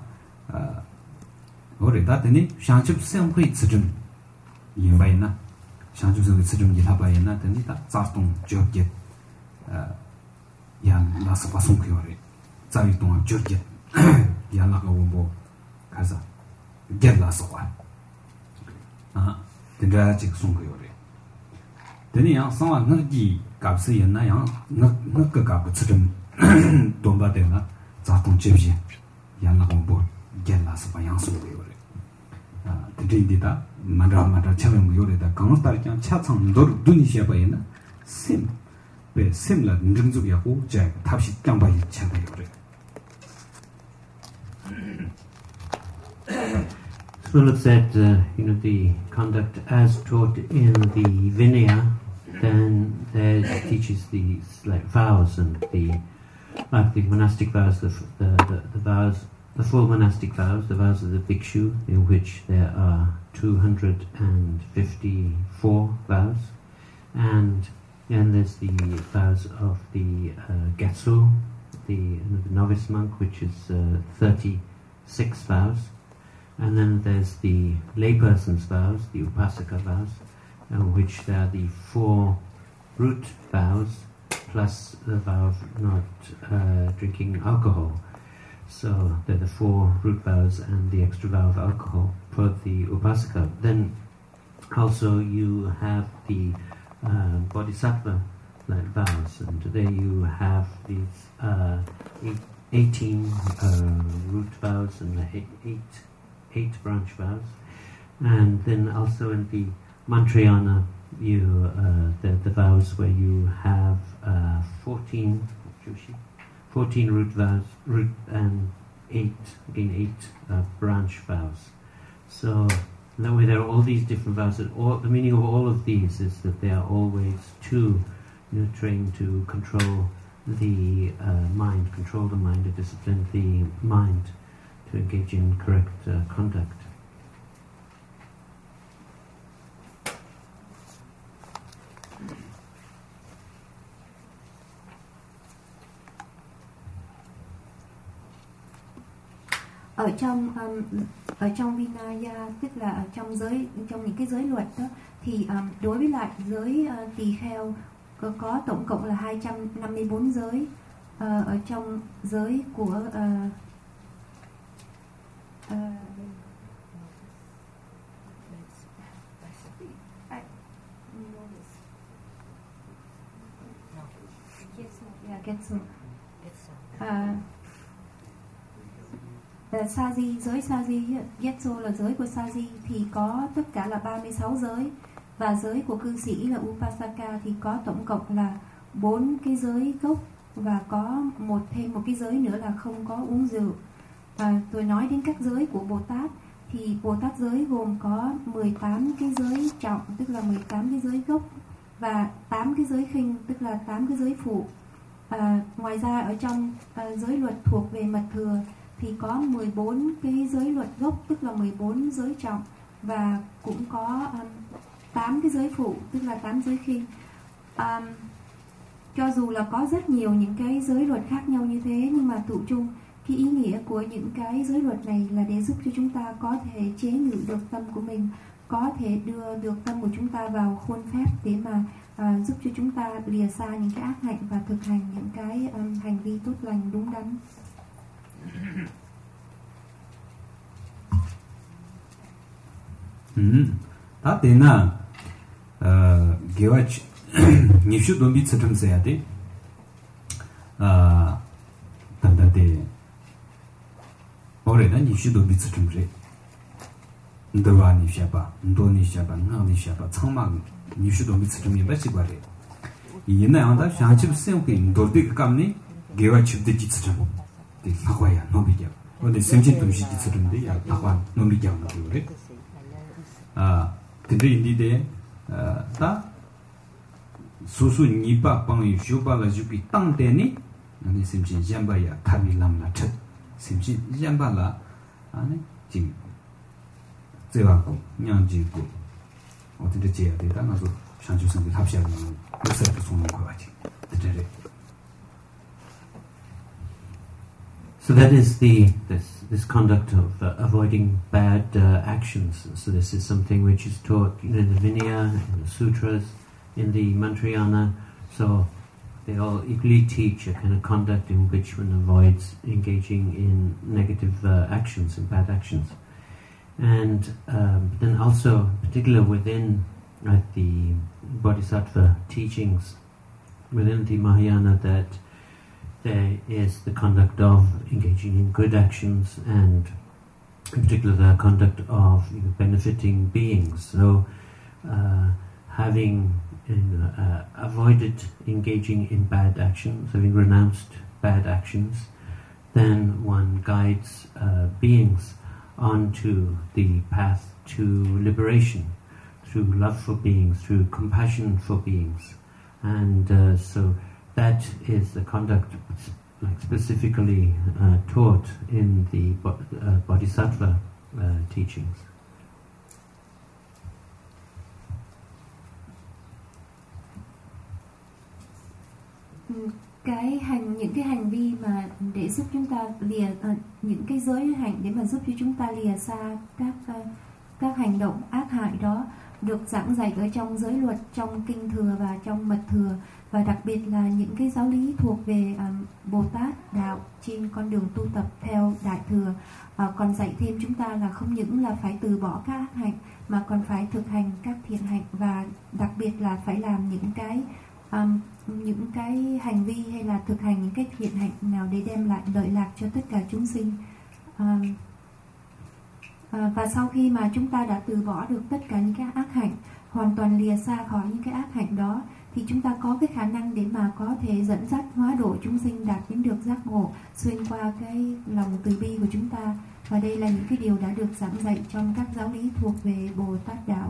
오레다 데니 샹칩 셈회 츠좀 임바이나 샹칩 셈회 츠좀 이하바이나 데니다 자동 조게 야 나서 봐 송게요레 자위 동안 줄게 야나가 뭐 가서 get라서 아 된다 직 송거요래 되니 양 상황 너기 값이 있나 양너그 값을 좀 돈받대나 자동 접시 야나가 뭐 get라서 방향 송거요래 아 되디다 만라 처음 요래다 강스tar 그냥 차창 눈이 셔봐야나 심 배 심라 능중족이하고 제 탑시 장바이 차다요래 So looks at the conduct as taught in the Vinaya. Then there teaches the like vows and the monastic vows, the vows, the full monastic vows, the vows of the bhikshu, in which there are 254 vows, and then there's the vows of the Getsu, the novice monk, which is 36 vows. And then there's the layperson's vows, the upasaka vows, which there are the 4 root vows, plus the vow of not drinking alcohol. So they're the 4 root vows and the extra vow of alcohol for the upasaka. Then also you have the bodhisattva vows, and there you have these 18 root vows and 8 branch vows, and then also in the Mantrayana, the vows where you have 14 root vows, and 8 branch vows. So that way there are all these different vows, and the meaning of all of these is that they are always trained to control the mind, to discipline the mind, to engage in correct conduct. Ở trong Vinaya, tức là ở trong những cái giới luật đó, thì đối với lại giới tỳ kheo có tổng cộng là 254 giới. Ở trong giới của Saji, giới Saji, Getso là giới của Saji thì có tất cả là 36 giới, và giới của cư sĩ là Upasaka thì có tổng cộng là 4 cái giới gốc, và có thêm một cái giới nữa là không có uống rượu. Tôi nói đến các giới của Bồ Tát thì Bồ Tát giới gồm có 18 cái giới trọng, tức là 18 cái giới gốc, và 8 cái giới khinh, tức là 8 cái giới phụ. Ngoài ra ở trong giới luật thuộc về mật thừa thì có 14 cái giới luật gốc, tức là 14 giới trọng, và cũng có 8 cái giới phụ, tức là 8 giới khinh. Cho dù là có rất nhiều những cái giới luật khác nhau như thế, nhưng mà tụ chung cái ý nghĩa của những cái giới luật này là để giúp cho chúng ta có thể chế ngự được tâm của mình, có thể đưa được tâm của chúng ta vào khuôn phép để mà giúp cho chúng ta lìa xa những cái ác hạnh và thực hành những cái hành vi tốt lành đúng đắn. 다 되나 개와치 니슈 돈비 츠좀 써야 돼. 단단데 오래다 니슈 돈비 츠좀 제. ndwa ni shaba, ndo ni shaba, nga ni shaba, tsangma nishu donbi tsuchumi bachi gware. Yina yangda shangchib semke ndordi kamni gewa chibde ji tsuchum. Di lakwa ya nombi gyab. Wade semchin domshi ji tsuchumde ya lakwa nombi gyab na gyore. Tindri indi de ta susu nipa pangyu shubha la jubi tangde ni nani semchin jamba ya tabi lam la chat. Semchin jamba la jing 这个酿制过，我这个解的，但那个上去生的，他不晓得有谁不从那块去，在这里。 So that is this conduct of avoiding bad actions. So this is something which is taught in the Vinaya, in the sutras, in the Mantrayana. So they all equally teach a kind of conduct in which one avoids engaging in negative actions and bad actions. And then also, particularly within the Bodhisattva teachings, within the Mahayana, that there is the conduct of engaging in good actions, and in particular the conduct of benefiting beings. So having avoided engaging in bad actions, having renounced bad actions, then one guides beings onto the path to liberation through love for beings, through compassion for beings. And so that is the conduct specifically taught in the Bodhisattva teachings. Những cái hành vi mà để giúp chúng ta lìa những cái giới hạnh để mà giúp cho chúng ta lìa xa các hành động ác hại đó được giảng dạy ở trong giới luật, trong kinh thừa và trong mật thừa, và đặc biệt là những cái giáo lý thuộc về Bồ Tát đạo trên con đường tu tập theo Đại thừa, còn dạy thêm chúng ta là không những là phải từ bỏ các ác hạnh mà còn phải thực hành các thiện hạnh, và đặc biệt là phải làm những cái hành vi hay là thực hành những cái thiện hạnh nào để đem lại lợi lạc cho tất cả chúng sinh. Và sau khi mà chúng ta đã từ bỏ được tất cả những cái ác hạnh, hoàn toàn lìa xa khỏi những cái ác hạnh đó, thì chúng ta có cái khả năng để mà có thể dẫn dắt hóa độ chúng sinh đạt đến được giác ngộ xuyên qua cái lòng từ bi của chúng ta. Và đây là những cái điều đã được giảng dạy trong các giáo lý thuộc về Bồ Tát đạo.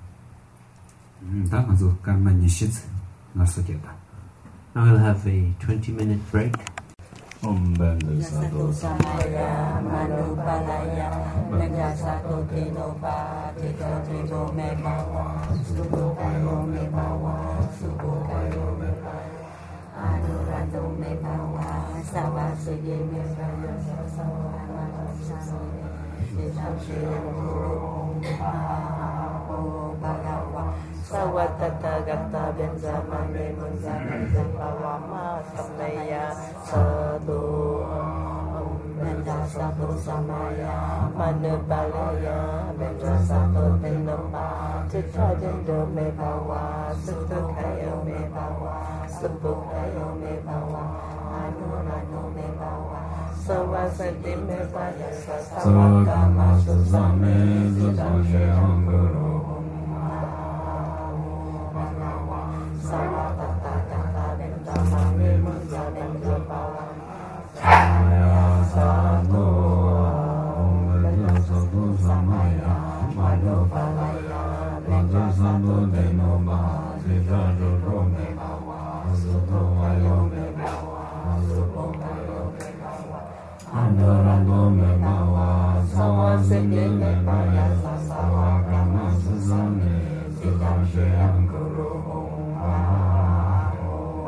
Now we'll have a 20-minute break. Om Bende Sato Samaya Manu Balaya Nanga Sato Tinoba Tito Tino Me Bawa Subo Kayo Me Bawa Subo Kayo Me Bawa Anurado Me Bawa Sawa Sege Me Bawa Sawa Manu Sawa Nidam Shiyam Guru Om Bahawa Bhagawa Sawa Tata Gata Benzama Me Munzama Zabawa Ma Samaya Satu Benda Satu Samaya Manu Balaya Benda Satu Tinoba Tita Jendo Me Bawa Sutu Kayo Me Bawa Subu Kayo Me Bawa Anu Nanu Me Bawa Sawa Sati Me Baya Sawa Kama Susame Susame Anguru Sawa Tata Tata Benda Mame Munja Benda Bawa Samaya Sato Benda Sato Samaya Manu Balaya Benda Sato Tinoba Sita Juro Me Bawa Suto Kayo Me Bawa Supo Kayo Me Bawa Anurado Me Bawa Sawa Sege Me Baya Sawa Kama Susame Sitam Sheyam Guru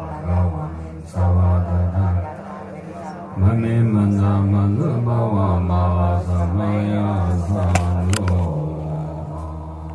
Sawa Tata Mame Manza Manza Bawa Ma